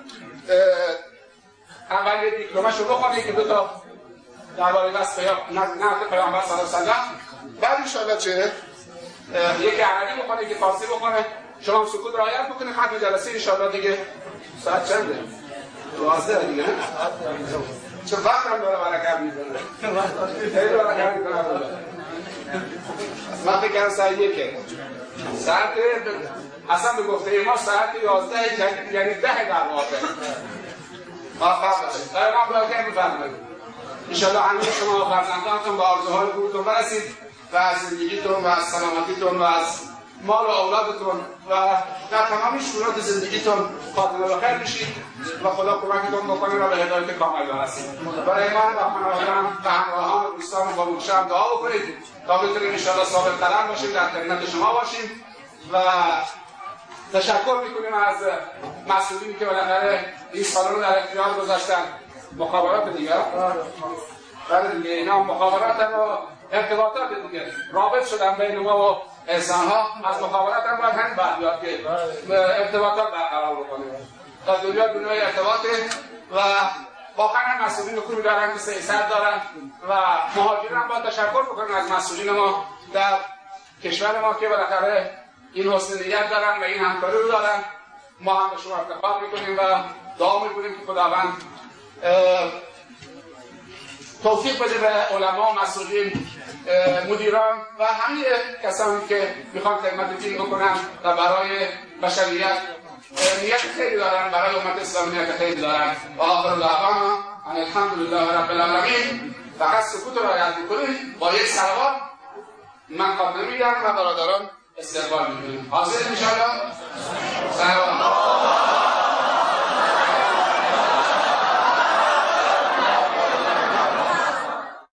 اول یه دیپلمشو بخونه که دو تا درباره وصف نقد پیامبر صلی الله علیه و سلم، بعد انشاءالله چه یکی عربی بخونه، یکی فارسی بخونه. شما هم سکوت رعایت بکنید. ختم جلسه انشاءالله دیگه ساعت چنده؟ 12 دیگه. چه وقت هم داره برکت میزنه؟ خیلی برکت میزنه. من فکر کردم ساعت 1 ساعت اصلا به گفته ما ساعت 11 یعنی 10 در واقع. موفق باشید. من برکت میفرمایید. انشاءالله همه شما فرزندانتون به آرزوهای خوبتون برسید و از زندگیتون و از سلامتیتون و از مال و اولادتون و در تمام شورات زندگیتون خاتمه به خیر بشید و خدا کمکتون بکنه و به هدایت کامل برسید. برای من و خانواده‌ام و همراهان و دوستان و بابوشم دعا بکنید تا بتونیم انشاءالله ثابت قدم باشیم، در خدمت شما باشیم و تشکر میکنیم از مسئولینی که بالاخره این سالن رو در اختیار گذاشتن. مخابرات دیگه بله دیگه اینا مخابرات و ارتباطات دیگه رابط شدن بین ما و انسان‌ها. از مخابرات هم باید همین بعد بیاد که ارتباطات برقرار بکنیم. تا دنیای ارتباطه و واقعا هم مسئولین خوبی دارن که سیاست دارن و مهاجرین هم باید تشکر بکنن از مسئولین ما در کشور ما که بالاخره این حسن نیت دارن و این همکاری رو دارن. ما هم به شما افتخار میکنیم و دعا میکنیم که خداوند توفیق بده به علما و مسئولین، مدیران و همه کسانی که میخوان خدمت دین بکنن و برای بشریت نیت خیلی دارن، برای امت اسلامی نیت خیلی دارن. و آخر دعوانا ان الحمدلله رب العالمین. فقط سکوت رو رعایت میکنید. با یک صلوات من خاتمه میدم و برادران استقبال میکنیم. حاضر انشاءالله.